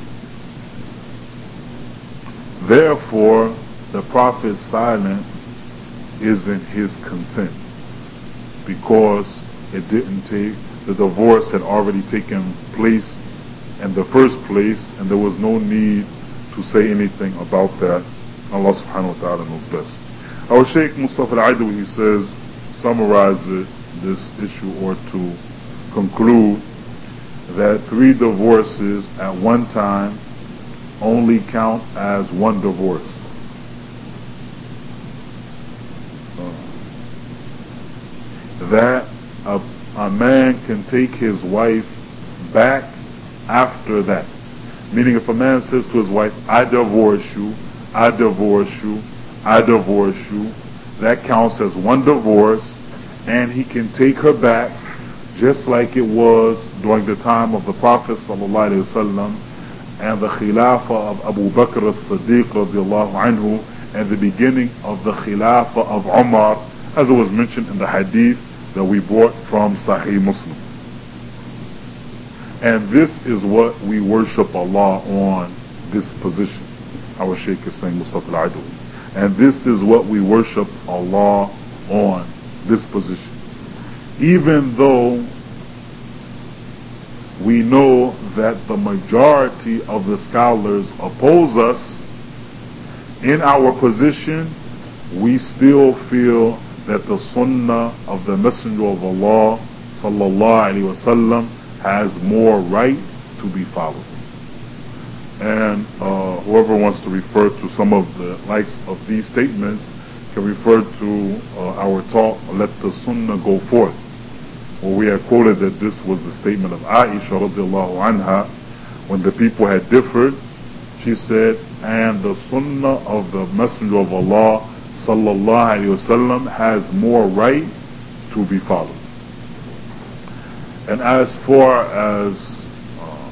Therefore, the Prophet's silence isn't his consent, because it didn't take, the divorce had already taken place in the first place, and there was no need to say anything about that. Allah subhanahu wa ta'ala knows best. Our Shaykh Mustafa Al-Aidawi, he says, summarize it, this issue, or to conclude that three divorces at one time only count as one divorce. Uh, that a, a man can take his wife back after that. Meaning, if a man says to his wife, I divorce you, I divorce you, I divorce you, that counts as one divorce, and he can take her back just like it was during the time of the Prophet sallallahu alaihi wasallam and the Khilafah of Abu Bakr as-Siddiq radiallahu anhu, and the beginning of the Khilafah of Umar, as it was mentioned in the hadith that we brought from Sahih Muslim. And this is what we worship Allah on, this position. Our Shaykh is saying, Mustafa Al-Aidawi. And this is what we worship Allah on, this position. Even though we know that the majority of the scholars oppose us in our position, we still feel that the Sunnah of the Messenger of Allah sallallahu alaihi wasallam has more right to be followed. And uh, whoever wants to refer to some of the likes of these statements can refer to uh, our talk, let the sunnah go forth, where we had quoted that this was the statement of Aisha radiallahu anha, when the people had differed. She said, and the sunnah of the Messenger of Allah sallallahu alayhi wasallam has more right to be followed. And as far as uh,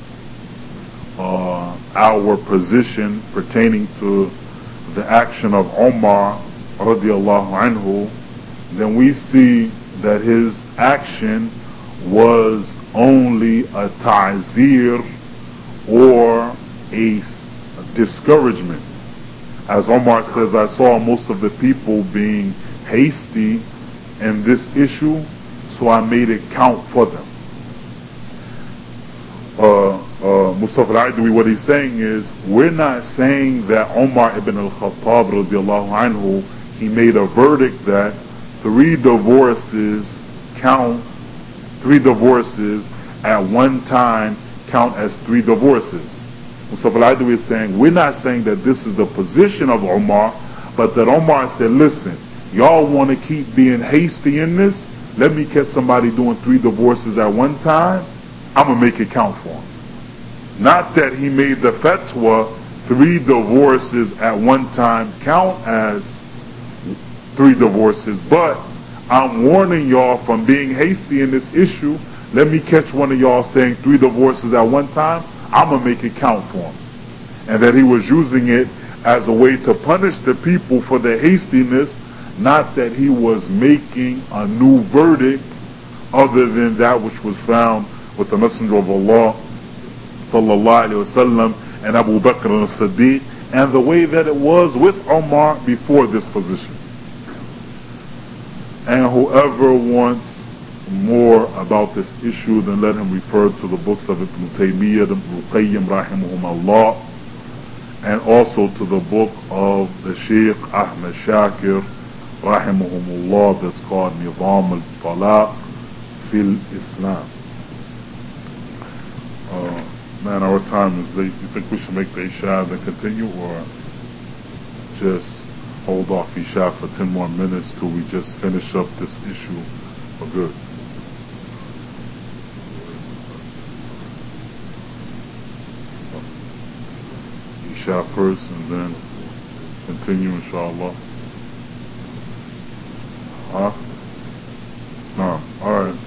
uh, our position pertaining to the action of Umar radiallahu anhu, then we see that his action was only a ta'zir or a discouragement. As Omar says, I saw most of the people being hasty in this issue, so I made it count for them. Uh, uh, Mustafa al-Adwi, what he's saying is, we're not saying that Umar ibn al-Khattab radiallahu anhu, he made a verdict that three divorces count, three divorces at one time count as three divorces. Mustafa al-Adwi is saying, we're not saying that this is the position of Umar, but that Umar said, listen, y'all want to keep being hasty in this? Let me catch somebody doing three divorces at one time, I'm going to make it count for him. Not that he made the fatwa, three divorces at one time count as three divorces, but I'm warning y'all from being hasty in this issue. Let me catch one of y'all saying three divorces at one time, I'm going to make it count for him. And that he was using it as a way to punish the people for their hastiness, not that he was making a new verdict other than that which was found with the Messenger of Allah sallallahu alayhi wasallam and Abu Bakr as-Siddiq, and the way that it was with Umar before this position. And whoever wants more about this issue, then let him refer to the books of Ibn Taymiyyah, Ibn Qayyim rahimahumullah, and also to the book of the Shaykh Ahmed Shakir rahimahumullah, that's called Nizam al-Talaq fil Islam. Uh, man, our time is late. You think we should make the Isha and continue, or just hold off Isha for ten more minutes till we just finish up this issue for good? Isha first and then continue, inshallah. Huh? No. Alright.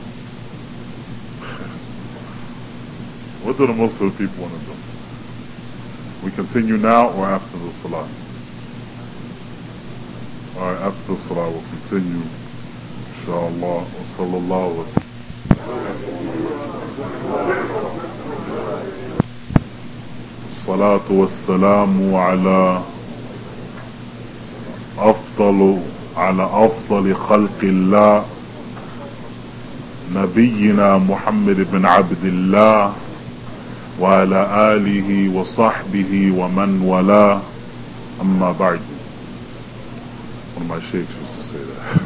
What do the most of the people want to do? We continue now or after the salah? Alright, after the salah we'll continue, inshallah. Wa sallallahu wa الصلاة والسلام على أفضل على أفضل خلق الله نبينا محمد بن عبد الله وعلى آله وصحبه ومن والاه أما بعد. One of my sheikhs used to say that.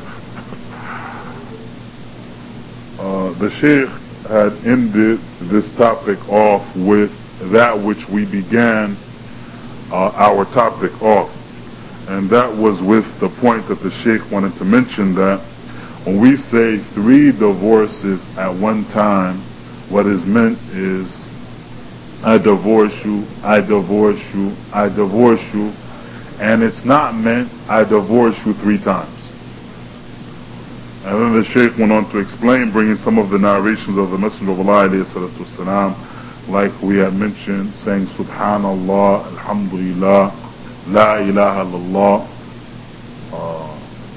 uh, the sheikh had ended this topic off with that which we began uh, our topic off, and that was with the point that the sheikh wanted to mention, that when we say three divorces at one time, what is meant is I divorce you, I divorce you, I divorce you, and it's not meant I divorce you three times. And then the sheikh went on to explain, bringing some of the narrations of the Messenger of Allah alayhi salatu wasalam, like we had mentioned, saying Subhanallah, Alhamdulillah, La ilaha illallah, uh,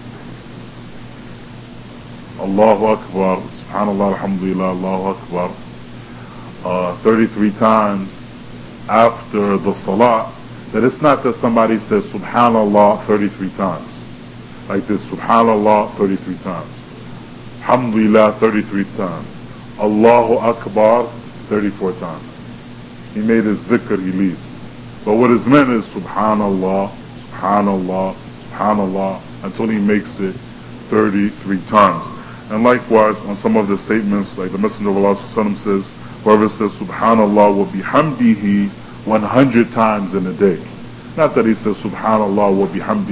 Allahu Akbar, Subhanallah, Alhamdulillah, Allahu Akbar, uh, thirty-three times after the salah. That it's not that somebody says Subhanallah thirty-three times, like this, Subhanallah thirty-three times, Alhamdulillah thirty-three times, Allahu Akbar thirty-four times. He made his dhikr, he leaves. But what is meant is Subhanallah, Subhanallah, Subhanallah, until he makes it thirty-three times. And likewise, on some of the statements, like the Messenger of Allah says, whoever says Subhanallah wa bihamdihi one hundred times in a day. Not that he says Subhanallah wa bihamdihi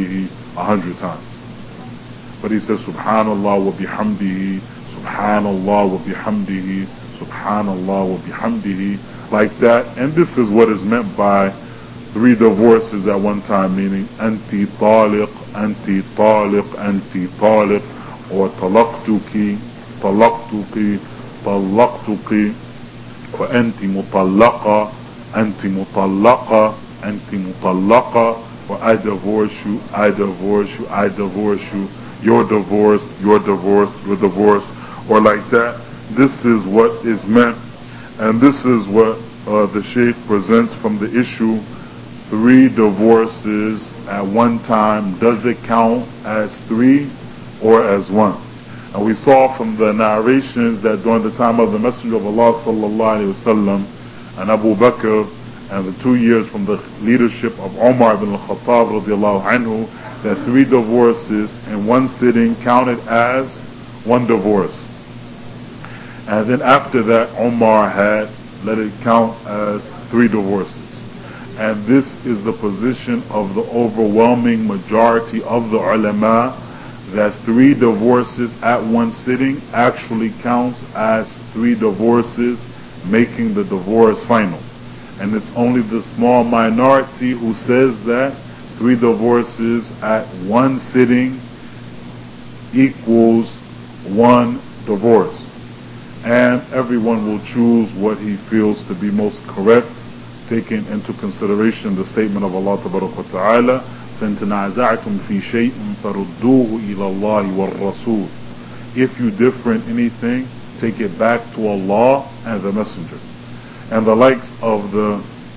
a hundred times. But he says, Subhanallah wa bihamdihi, Subhanallah wa bihamdihi, Subhanallah wa bihamdihi, like that. And this is what is meant by three divorces at one time, meaning anti taliq, anti taliq, anti taliq, or talaqtuki, talaqtuki, talaqtuki, wa anti mutallaqa, anti mutallaqa, anti mutallaqa, or I divorce you, I divorce you, I divorce you, you're divorced, you're divorced, you're divorced, or like that. This is what is meant, and this is what uh, the Shaykh presents from the issue. Three divorces at one time, does it count as three or as one? And we saw from the narrations that during the time of the Messenger of Allah sallallahu alaihi wasallam and Abu Bakr, and the two years from the leadership of Umar ibn al-Khattab radiallahu anhu, that three divorces in one sitting counted as one divorce. And then after that, Umar had let it count as three divorces. And this is the position of the overwhelming majority of the ulama, that three divorces at one sitting actually counts as three divorces, making the divorce final. And it's only the small minority who says that three divorces at one sitting equals one divorce. And everyone will choose what he feels to be most correct, taking into consideration the statement of Allah Tabaraka wa Ta'ala, فَإِن تَنَازَعْتُمْ فِي شَيْءٍ فَرُدُّوهُ إِلَى اللَّهِ وَالرَّسُولِ. If you differ in anything, take it back to Allah and the Messenger. And the likes of the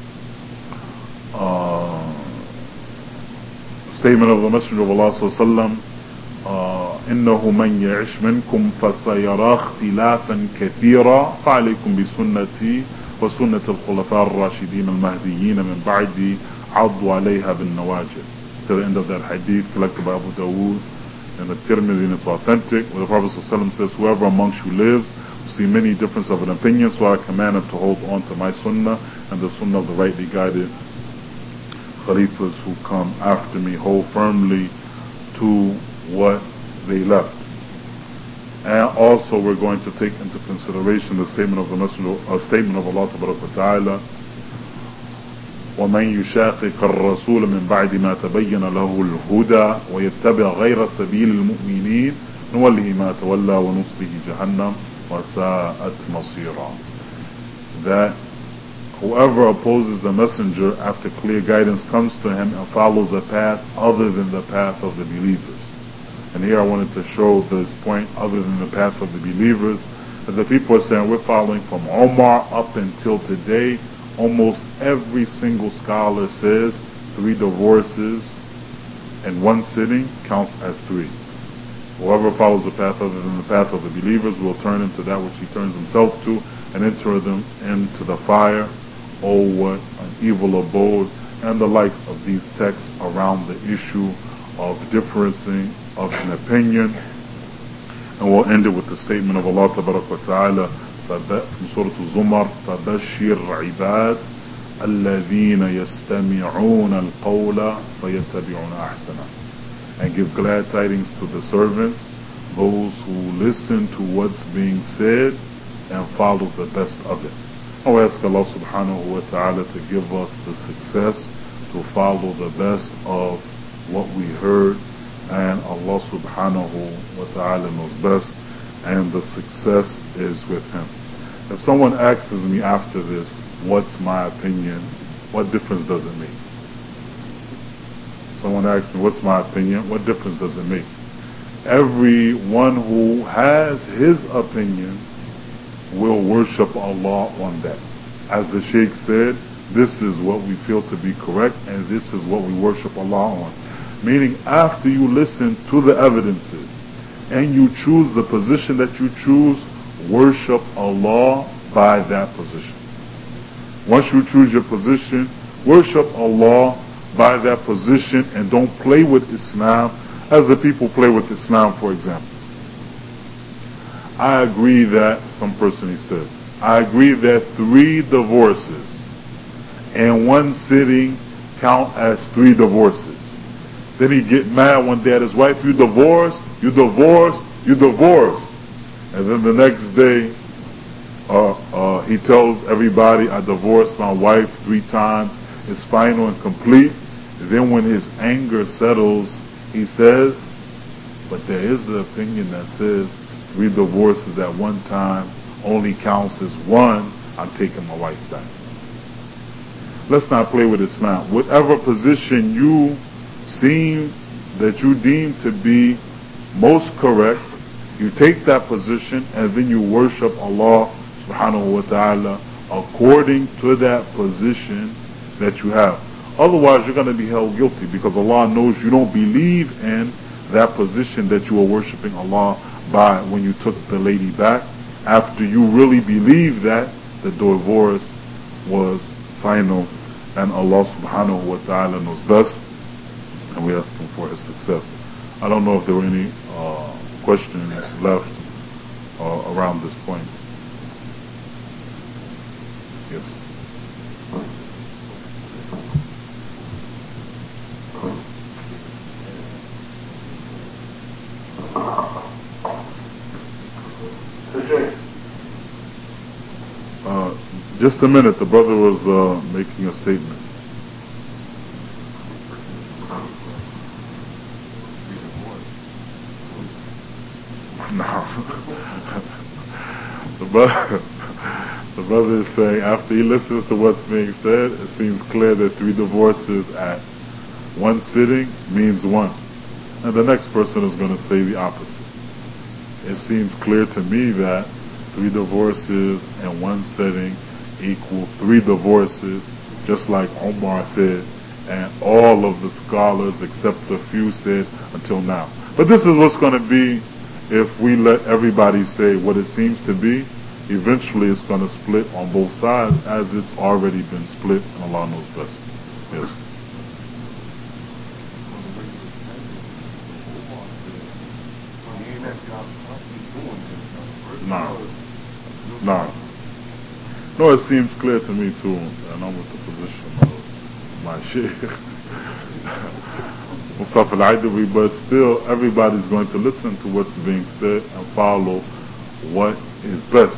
uh, statement of the Messenger of Allah sallallahu alaihi wasallam, إنه من يعش منكم فسيرى اختلافا كثيرا فعليكم بسنتي وسنة الخلفاء الراشدين المهديين من بعدي عضوا عليها بالنواجذ. To the end of that hadith collected by Abu Dawood and the Tirmidhi, and it's authentic, where the Prophet ﷺ says, whoever amongst you lives will see many differences of an opinion, so I command him to hold on to my sunnah and the sunnah of the rightly guided Khalifas who come after me, hold firmly to what they left. And also we're going to take into consideration the statement of the Messenger, uh, statement of Allah Ta'ala, وَمَنْ يُشَاقِقَ الرَّسُولَ مِنْ بَعْدِ مَا تَبَيَّنَ لَهُ الْهُدَى وَيَتَّبِعْ غَيْرَ سَبِيلِ الْمُؤْمِنِينَ نُوَلِّهِ مَا تَوَلَّى وَنُصْلِهِ جَهَنَّمَ وَسَاءَتْ مَصِيرًا. That whoever opposes the Messenger after clear guidance comes to him and follows a path other than the path of the believers. And here I wanted to show this point, other than the path of the believers, that the people are saying we're following from Omar up until today. Almost every single scholar says three divorces in one sitting counts as three. Whoever follows the path other than the path of the believers will turn into that which he turns himself to and enter them into the fire. Oh, what an evil abode. And the likes of these texts around the issue of differencing of an opinion. And we'll end it with the statement of Allah Ta'ala from Surah Zumar, فَبَشِّرْ عِبَادٍ الَّذِينَ يَسْتَمِعُونَ الْقَوْلَ فَيَتَّبِعُونَ أَحْسَنَهُ. And give glad tidings to the servants, those who listen to what's being said and follow the best of it. I ask Allah subhanahu wa ta'ala to give us the success to follow the best of what we heard, and Allah subhanahu wa ta'ala knows best, and the success is with him. If someone asks me after this, what's my opinion, what difference does it make? Someone asks me, what's my opinion, what difference does it make? Everyone who has his opinion will worship Allah on that. As the Shaykh said, this is what we feel to be correct, and this is what we worship Allah on. Meaning, after you listen to the evidences and you choose the position that you choose, worship Allah by that position. Once you choose your position, worship Allah by that position, and don't play with Islam as the people play with Islam. For example, I agree that, some person he says, I agree that three divorces in one sitting count as three divorces. Then he'd get mad one day at his wife, you divorced, you divorced, you divorced. And then the next day, uh, uh, he tells everybody, I divorced my wife three times, it's final and complete. Then when his anger settles, he says, but there is an opinion that says three divorces at one time only counts as one, I'm taking my wife back. Let's not play with Islam. Whatever position you seem that you deem to be most correct, you take that position and then you worship Allah subhanahu wa ta'ala according to that position that you have. Otherwise you're going to be held guilty, because Allah knows you don't believe in that position that you were worshiping Allah by when you took the lady back, after you really believe that the divorce was final, and Allah subhanahu wa ta'ala knows best, and we ask him for his success. I don't know if there were any uh, questions left uh, around this point. Yes. Uh, just a minute, the brother was uh, making a statement. No. the, brother, the brother is saying after he listens to what's being said, it seems clear that three divorces at one sitting means one. And the next person is going to say the opposite. It seems clear to me that three divorces in one setting equal three divorces, just like Omar said, and all of the scholars except a few said until now. But this is what's going to be if we let everybody say what it seems to be. Eventually it's going to split on both sides, as it's already been split, and Allah knows best. Yes. No. No. No, it seems clear to me too, and I'm with the position of my sheikh, Mustafa Al-Aidawi, but still everybody's going to listen to what's being said and follow what is best.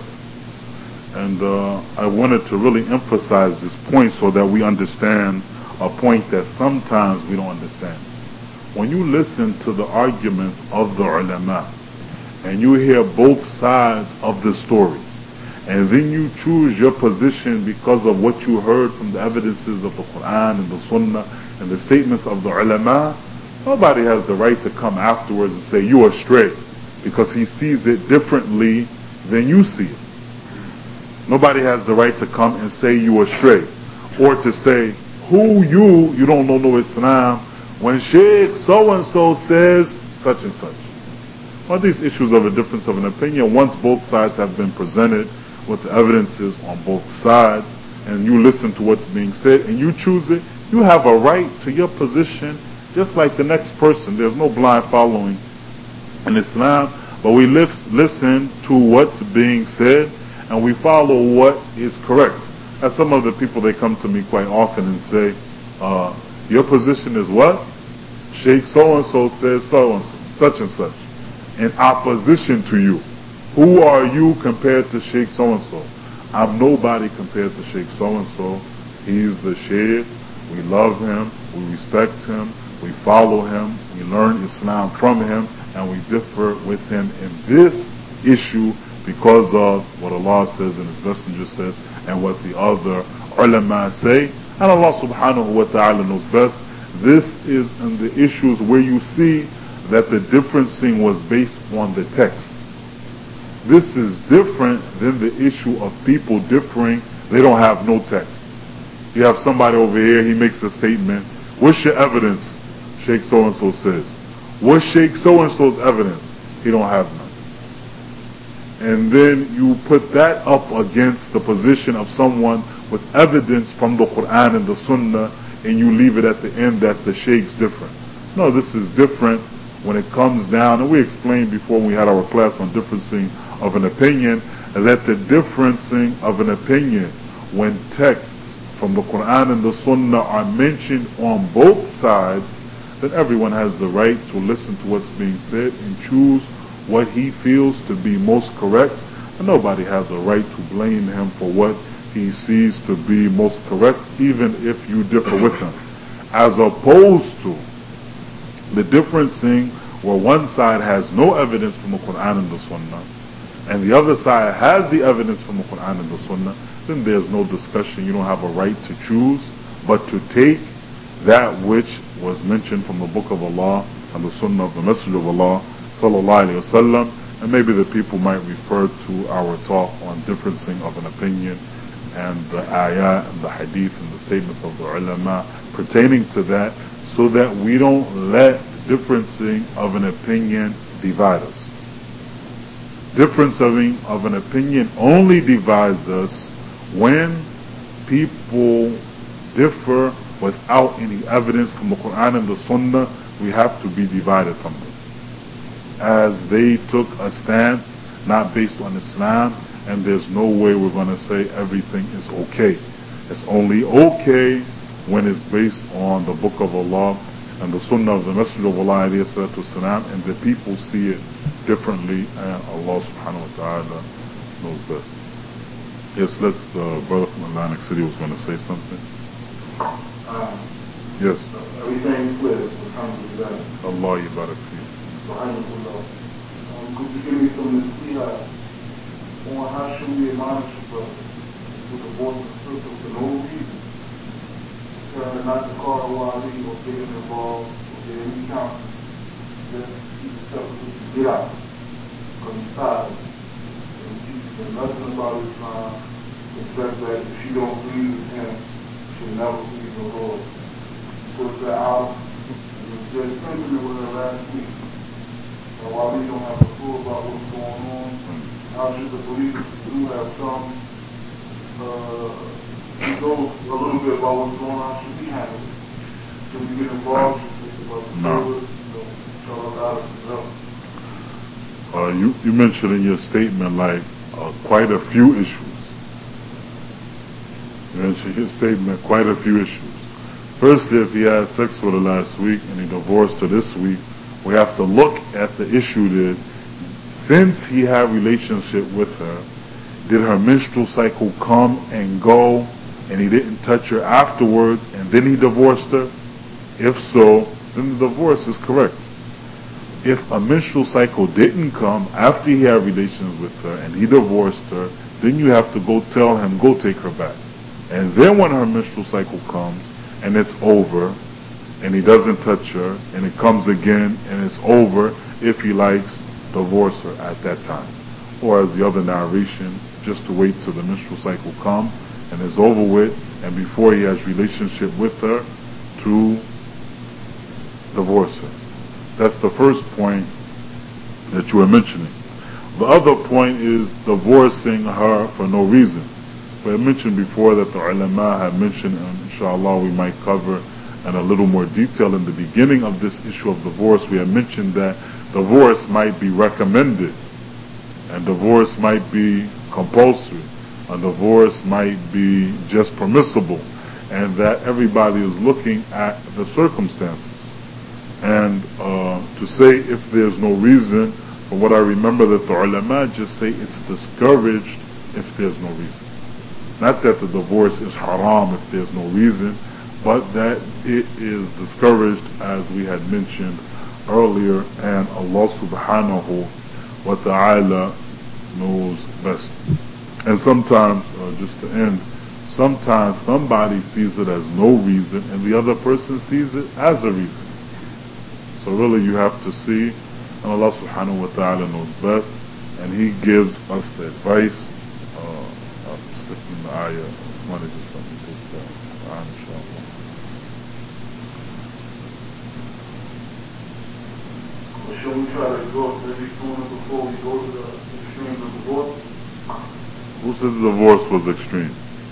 And uh, I wanted to really emphasize this point so that we understand a point that sometimes we don't understand. When you listen to the arguments of the ulama, and you hear both sides of the story, and then you choose your position because of what you heard from the evidences of the Quran and the Sunnah and the statements of the ulama, nobody has the right to come afterwards and say you are straight because he sees it differently than you see it. Nobody has the right to come and say you are straight, or to say who you, you don't know no Islam when Sheikh so-and-so says such and such. Well, these issues of a difference of an opinion, once both sides have been presented with the evidences on both sides, and you listen to what's being said, and you choose it, you have a right to your position, just like the next person. There's no blind following in Islam, but we listen to what's being said, and we follow what is correct. As some of the people, they come to me quite often and say, uh, your position is what? Sheikh so-and-so says so-and-so, such and such, in opposition to you. Who are you compared to Sheikh so-and-so? I'm nobody compared to Sheikh so-and-so. He's the Sheikh. We love him. We respect him. We follow him. We learn Islam from him. And we differ with him in this issue because of what Allah says and His Messenger says and what the other ulama say. And Allah subhanahu wa ta'ala knows best. This is in the issues where you see that the differencing was based on the text. This is different than the issue of people differing. They don't have no text. You have somebody over here, he makes a statement. What's your evidence? Sheikh so-and-so says. What's Sheikh so-and-so's evidence? He don't have none. And then you put that up against the position of someone with evidence from the Quran and the Sunnah, and you leave it at the end that the Sheikh's different. No, this is different when it comes down, and we explained before when we had our class on differencing of an opinion, that the differencing of an opinion when texts from the Quran and the Sunnah are mentioned on both sides, then everyone has the right to listen to what's being said and choose what he feels to be most correct. And nobody has a right to blame him for what he sees to be most correct, even if you differ with him. As opposed to the differencing where one side has no evidence from the Quran and the Sunnah, and the other side has the evidence from the Quran and the Sunnah, then there's no discussion. You don't have a right to choose, but to take that which was mentioned from the Book of Allah and the Sunnah of the Messenger of Allah sallallahu alaihi wasallam. And maybe the people might refer to our talk on differencing of an opinion and the ayah and the hadith and the statements of the ulama pertaining to that, so that we don't let differencing of an opinion divide us. Difference of an opinion only divides us when people differ without any evidence from the Quran and the Sunnah. We have to be divided from them, as they took a stance not based on Islam, and there's no way we're going to say everything is okay. It's only okay when it's based on the Book of Allah and the Sunnah of the Messenger of Allah alayhi salatu wasalam, and the people see it differently, and Allah subhanahu wa ta'ala knows best. Yes, let's, uh, brother from Atlantic City was going to say something. Um, yes. Everything clear. Alhamdulillah. Allah yabarak fi. Subhanallah. Um, could you give me some nasiha on how should we admonish a brother to divorce a sister for no reason? Tell her not to call her wali or get him involved or get any counseling. Just keep yourself to get out. Because he's tired. And he teaches nothing about Islam except that if she don't believe in him, she'll never believe in the Lord. He puts her out. And was just thinking with her last week. And while we don't have a clue about what's going on, how should the believers do have some uh, know a little bit about what's going on, should we handle it? Should we get involved? Should we think about the service? You know, tell us how to develop. Uh, you, you mentioned in your statement like uh, quite a few issues. You mentioned in your statement quite a few issues. Firstly, if he had sex with her last week and he divorced her this week, we have to look at the issue that since he had a relationship with her, did her menstrual cycle come and go and he didn't touch her afterwards and then he divorced her? If so, then the divorce is correct. If a menstrual cycle didn't come after he had relations with her and he divorced her, then you have to go tell him, go take her back. And then when her menstrual cycle comes and it's over and he doesn't touch her and it comes again and it's over, if he likes, divorce her at that time. Or as the other narration, just to wait till the menstrual cycle come and is over with, and before he has relationship with her, to divorce her. That's the first point that you were mentioning. The other point is divorcing her for no reason. We had mentioned before that the ulama had mentioned, and inshallah we might cover in a little more detail in the beginning of this issue of divorce. We had mentioned that divorce might be recommended, and divorce might be compulsory, and divorce might be just permissible, and that everybody is looking at the circumstances. And uh, to say if there's no reason, from what I remember that the ulama just say it's discouraged if there's no reason. Not that the divorce is haram if there's no reason, but that it is discouraged, as we had mentioned earlier, and Allah subhanahu wa ta'ala knows best. And sometimes, uh, just to end, sometimes somebody sees it as no reason and the other person sees it as a reason. So really you have to see, and Allah subhanahu wa ta'ala knows best, and He gives us the advice. Uh, I'm sticking the ayah. Somebody just let me take that Quran, inshallah. Should we try to exhaust every sooner before we go to the extremes of divorce? Who said the divorce was extreme?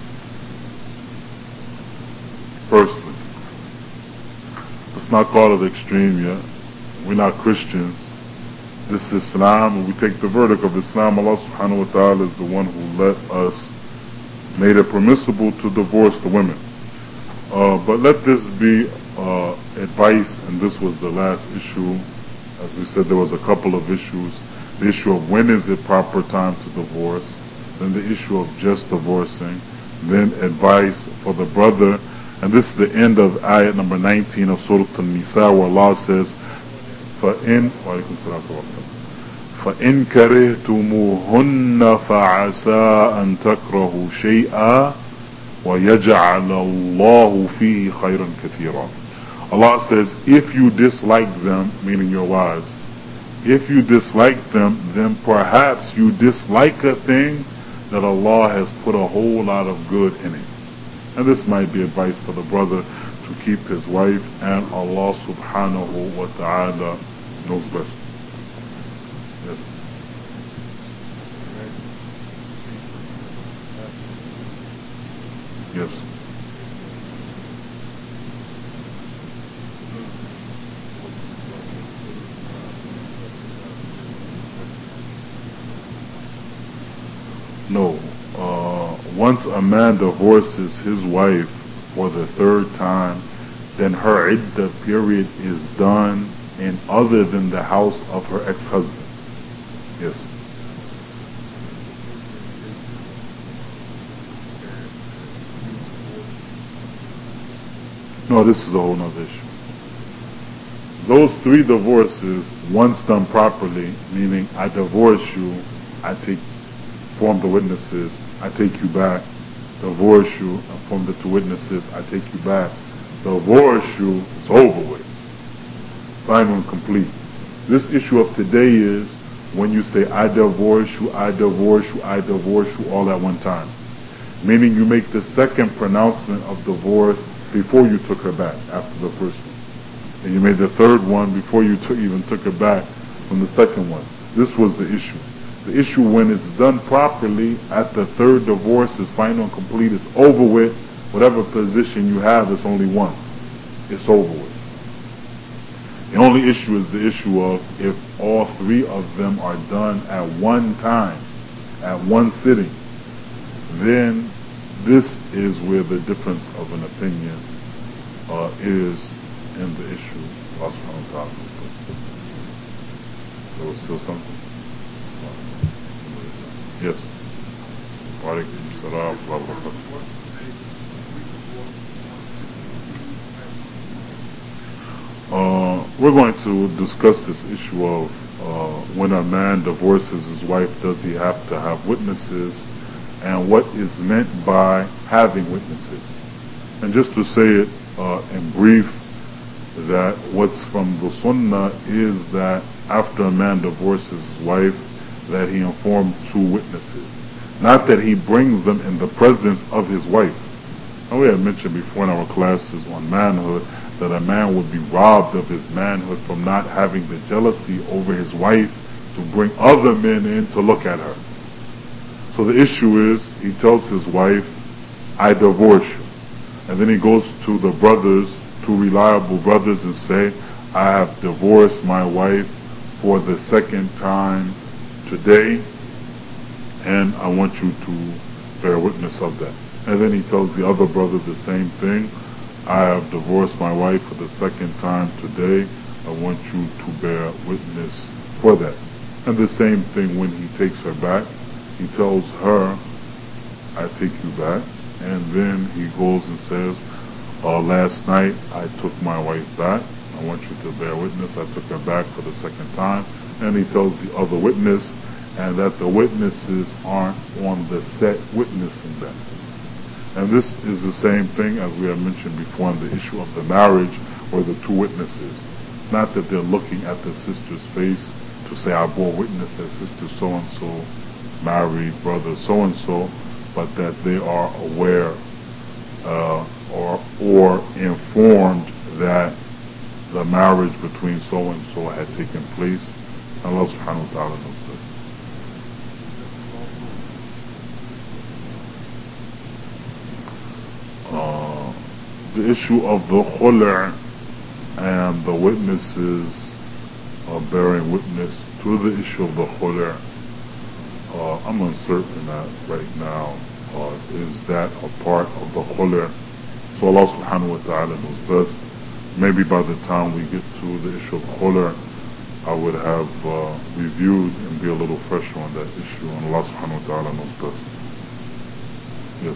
Firstly, let's not call it extreme yet. We're not Christians. This is Islam, and we take the verdict of Islam. Allah subhanahu wa ta'ala is the one who let us, made it permissible to divorce the women. Uh, but let this be uh, advice, and this was the last issue. As we said, there was a couple of issues. The issue of when is it proper time to divorce, then the issue of just divorcing, then advice for the brother. And this is the end of ayat number nineteen of Surah An-Nisa, where Allah says, فَإِن وَعَلَيْكُمْ السَّلَامُ فَإِن كَرِهْتُمُوهُنَّ فَعَسَىٰ أَن تَكْرَهُوا شَيْئًا وَيَجْعَلَ اللَّهُ فِيهِ خَيْرًا كَثِيرًا. Allah says, if you dislike them, meaning your wives, if you dislike them, then perhaps you dislike a thing that Allah has put a whole lot of good in it. And this might be advice for the brother to keep his wife, and Allah subhanahu wa ta'ala knows best. Yes. Yes. No. Uh, once a man divorces his wife for the third time, then her iddah period is done in other than the house of her ex-husband. Yes. No, this is a whole other issue. Those three divorces, once done properly, meaning I divorce you, I take, form the witnesses, I take you back, divorce you, I form the two witnesses, I take you back, divorce you, it's over with. Final and complete. This issue of today is when you say I divorce you, I divorce you, I divorce you all at one time. Meaning you make the second pronouncement of divorce before you took her back after the first one. And you made the third one before you took, even took her back from the second one. This was the issue. The issue when it's done properly at the third divorce is final and complete, it's over with. Whatever position you have, it's only one. It's over with. The only issue is the issue of if all three of them are done at one time, at one sitting, then this is where the difference of an opinion uh, is in the issue. Allah subhanahu wa ta'ala. There was still something? Yes. Wa alaikum salam wa barakatuh. Uh, we're going to discuss this issue of uh, when a man divorces his wife, does he have to have witnesses, and what is meant by having witnesses. And just to say it uh, in brief, that what's from the sunnah is that after a man divorces his wife, that he informs two witnesses. Not that he brings them in the presence of his wife. And we had mentioned before in our classes on manhood that a man would be robbed of his manhood from not having the jealousy over his wife to bring other men in to look at her. So the issue is, he tells his wife, I divorce you. And then he goes to the brothers, two reliable brothers, and say, I have divorced my wife for the second time today, and I want you to bear witness of that. And then he tells the other brother the same thing, I have divorced my wife for the second time today, I want you to bear witness for that. And the same thing when he takes her back, he tells her, I take you back, and then he goes and says, uh, last night I took my wife back, I want you to bear witness, I took her back for the second time, and he tells the other witness, and that the witnesses aren't on the set witnessing that. And this is the same thing as we have mentioned before on the issue of the marriage, where the two witnesses, not that they're looking at the sister's face to say, I bore witness that sister so-and-so married brother so-and-so, but that they are aware uh, or or informed that the marriage between so-and-so had taken place. Allah subhanahu wa ta'ala knows this. Uh, the issue of the khul' and the witnesses uh, bearing witness to the issue of the khul', Uh, I'm uncertain that right now, uh, is that a part of the khul'? So Allah subhanahu wa ta'ala knows best. maybe by the time we get to the issue of khula, I would have uh, reviewed and be a little fresher on that issue, and Allah subhanahu wa ta'ala knows best. Yes.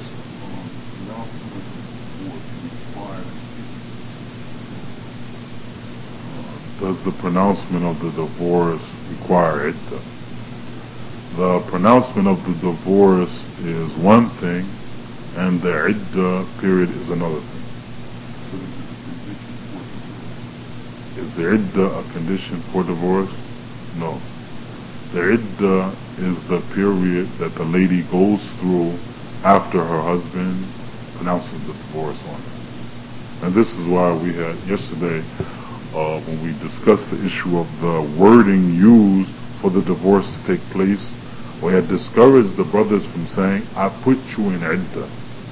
Does the pronouncement of the divorce require iddah? The pronouncement of the divorce is one thing, and the iddah period is another thing. Is the iddah a condition for divorce? No. The iddah is the period that the lady goes through after her husband pronounces the divorce on her. And this is why we had yesterday, uh, when we discussed the issue of the wording used for the divorce to take place, we had discouraged the brothers from saying, I put you in iddah.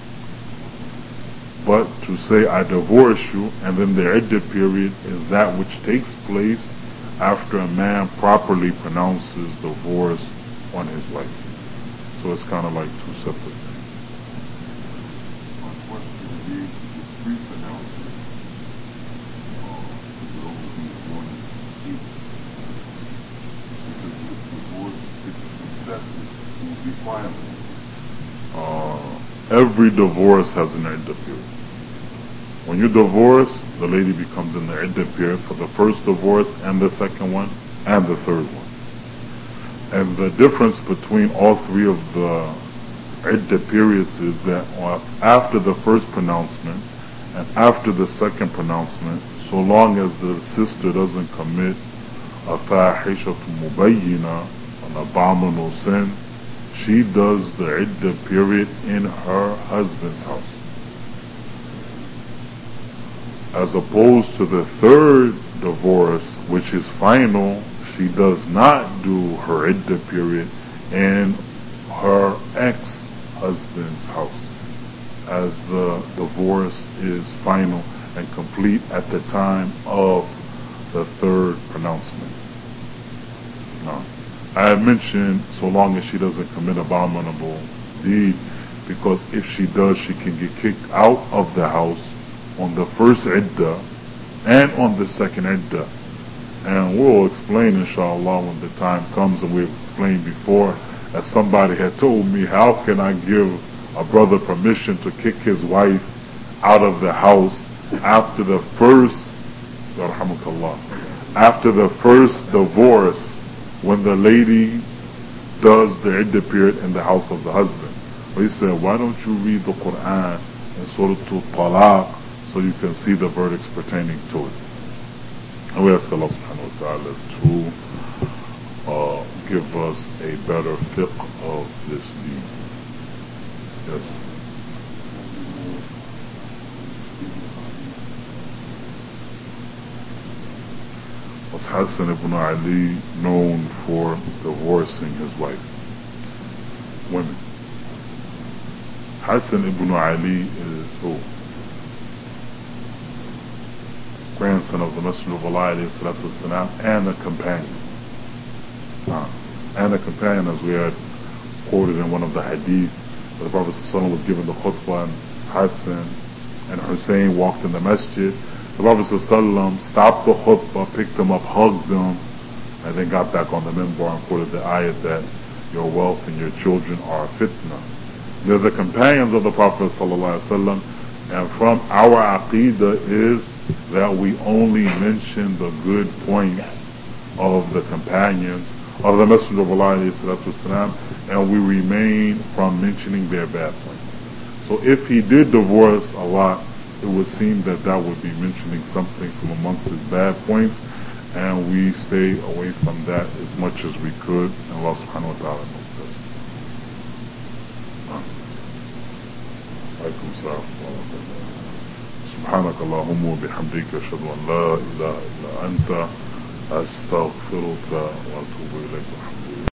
But to say I divorce you, and then the iddah period is that which takes place after a man properly pronounces divorce on his wife. So it's kind of like two separate things. My question is, the pre-pronouncement, uh, is it only be one each? Because if divorce is successive, it will be final. Uh, every divorce has an iddah period. When you divorce, the lady becomes in the iddah period for the first divorce and the second one and the third one. And the difference between all three of the iddah periods is that after the first pronouncement and after the second pronouncement, so long as the sister doesn't commit a fahishatu mubayyina, an abominable sin, she does the iddah period in her husband's house. As opposed to the third divorce, which is final, she does not do her iddah period in her ex-husband's house, as the divorce is final and complete at the time of the third pronouncement. Now, I had mentioned so long as she doesn't commit abominable deed, because if she does, she can get kicked out of the house on the first iddah and on the second iddah. And we'll explain inshallah when the time comes, and we've explained before, as somebody had told me, how can I give a brother permission to kick his wife out of the house after the first after the first divorce, when the lady does the iddah period in the house of the husband? Well, he said, why don't you read the Quran in Surah Al-Talaq so you can see the verdicts pertaining to it? And we ask Allah subhanahu wa ta'ala to uh, give us a better fiqh of this deen. Yes. Was Hassan ibn Ali known for divorcing his wife? Women. Hassan ibn Ali is who? Grandson of the Messenger of Allah والسلام, and a companion. Uh, and a companion, as we had quoted in one of the hadith, where the Prophet ﷺ was given the khutbah, and Hassan and Hussein walked in the masjid. The Prophet ﷺ stopped the khutbah, picked them up, hugged them, and then got back on the minbar and quoted the ayat that your wealth and your children are fitna. They're the companions of the Prophet ﷺ, and from our aqidah is that we only mention the good points of the companions of the Messenger of Allah والسلام, and we remain from mentioning their bad points. So if he did divorce a lot, it would seem that that would be mentioning something from amongst his bad points, and we stay away from that as much as we could, and Allah subhanahu wa ta'ala knows best. عليكم السلام ورحمة الله وبركاته. سبحانك اللهم وبحمدك أشهد أن لا إله إلا أنت أستغفرك وأتوب إليك.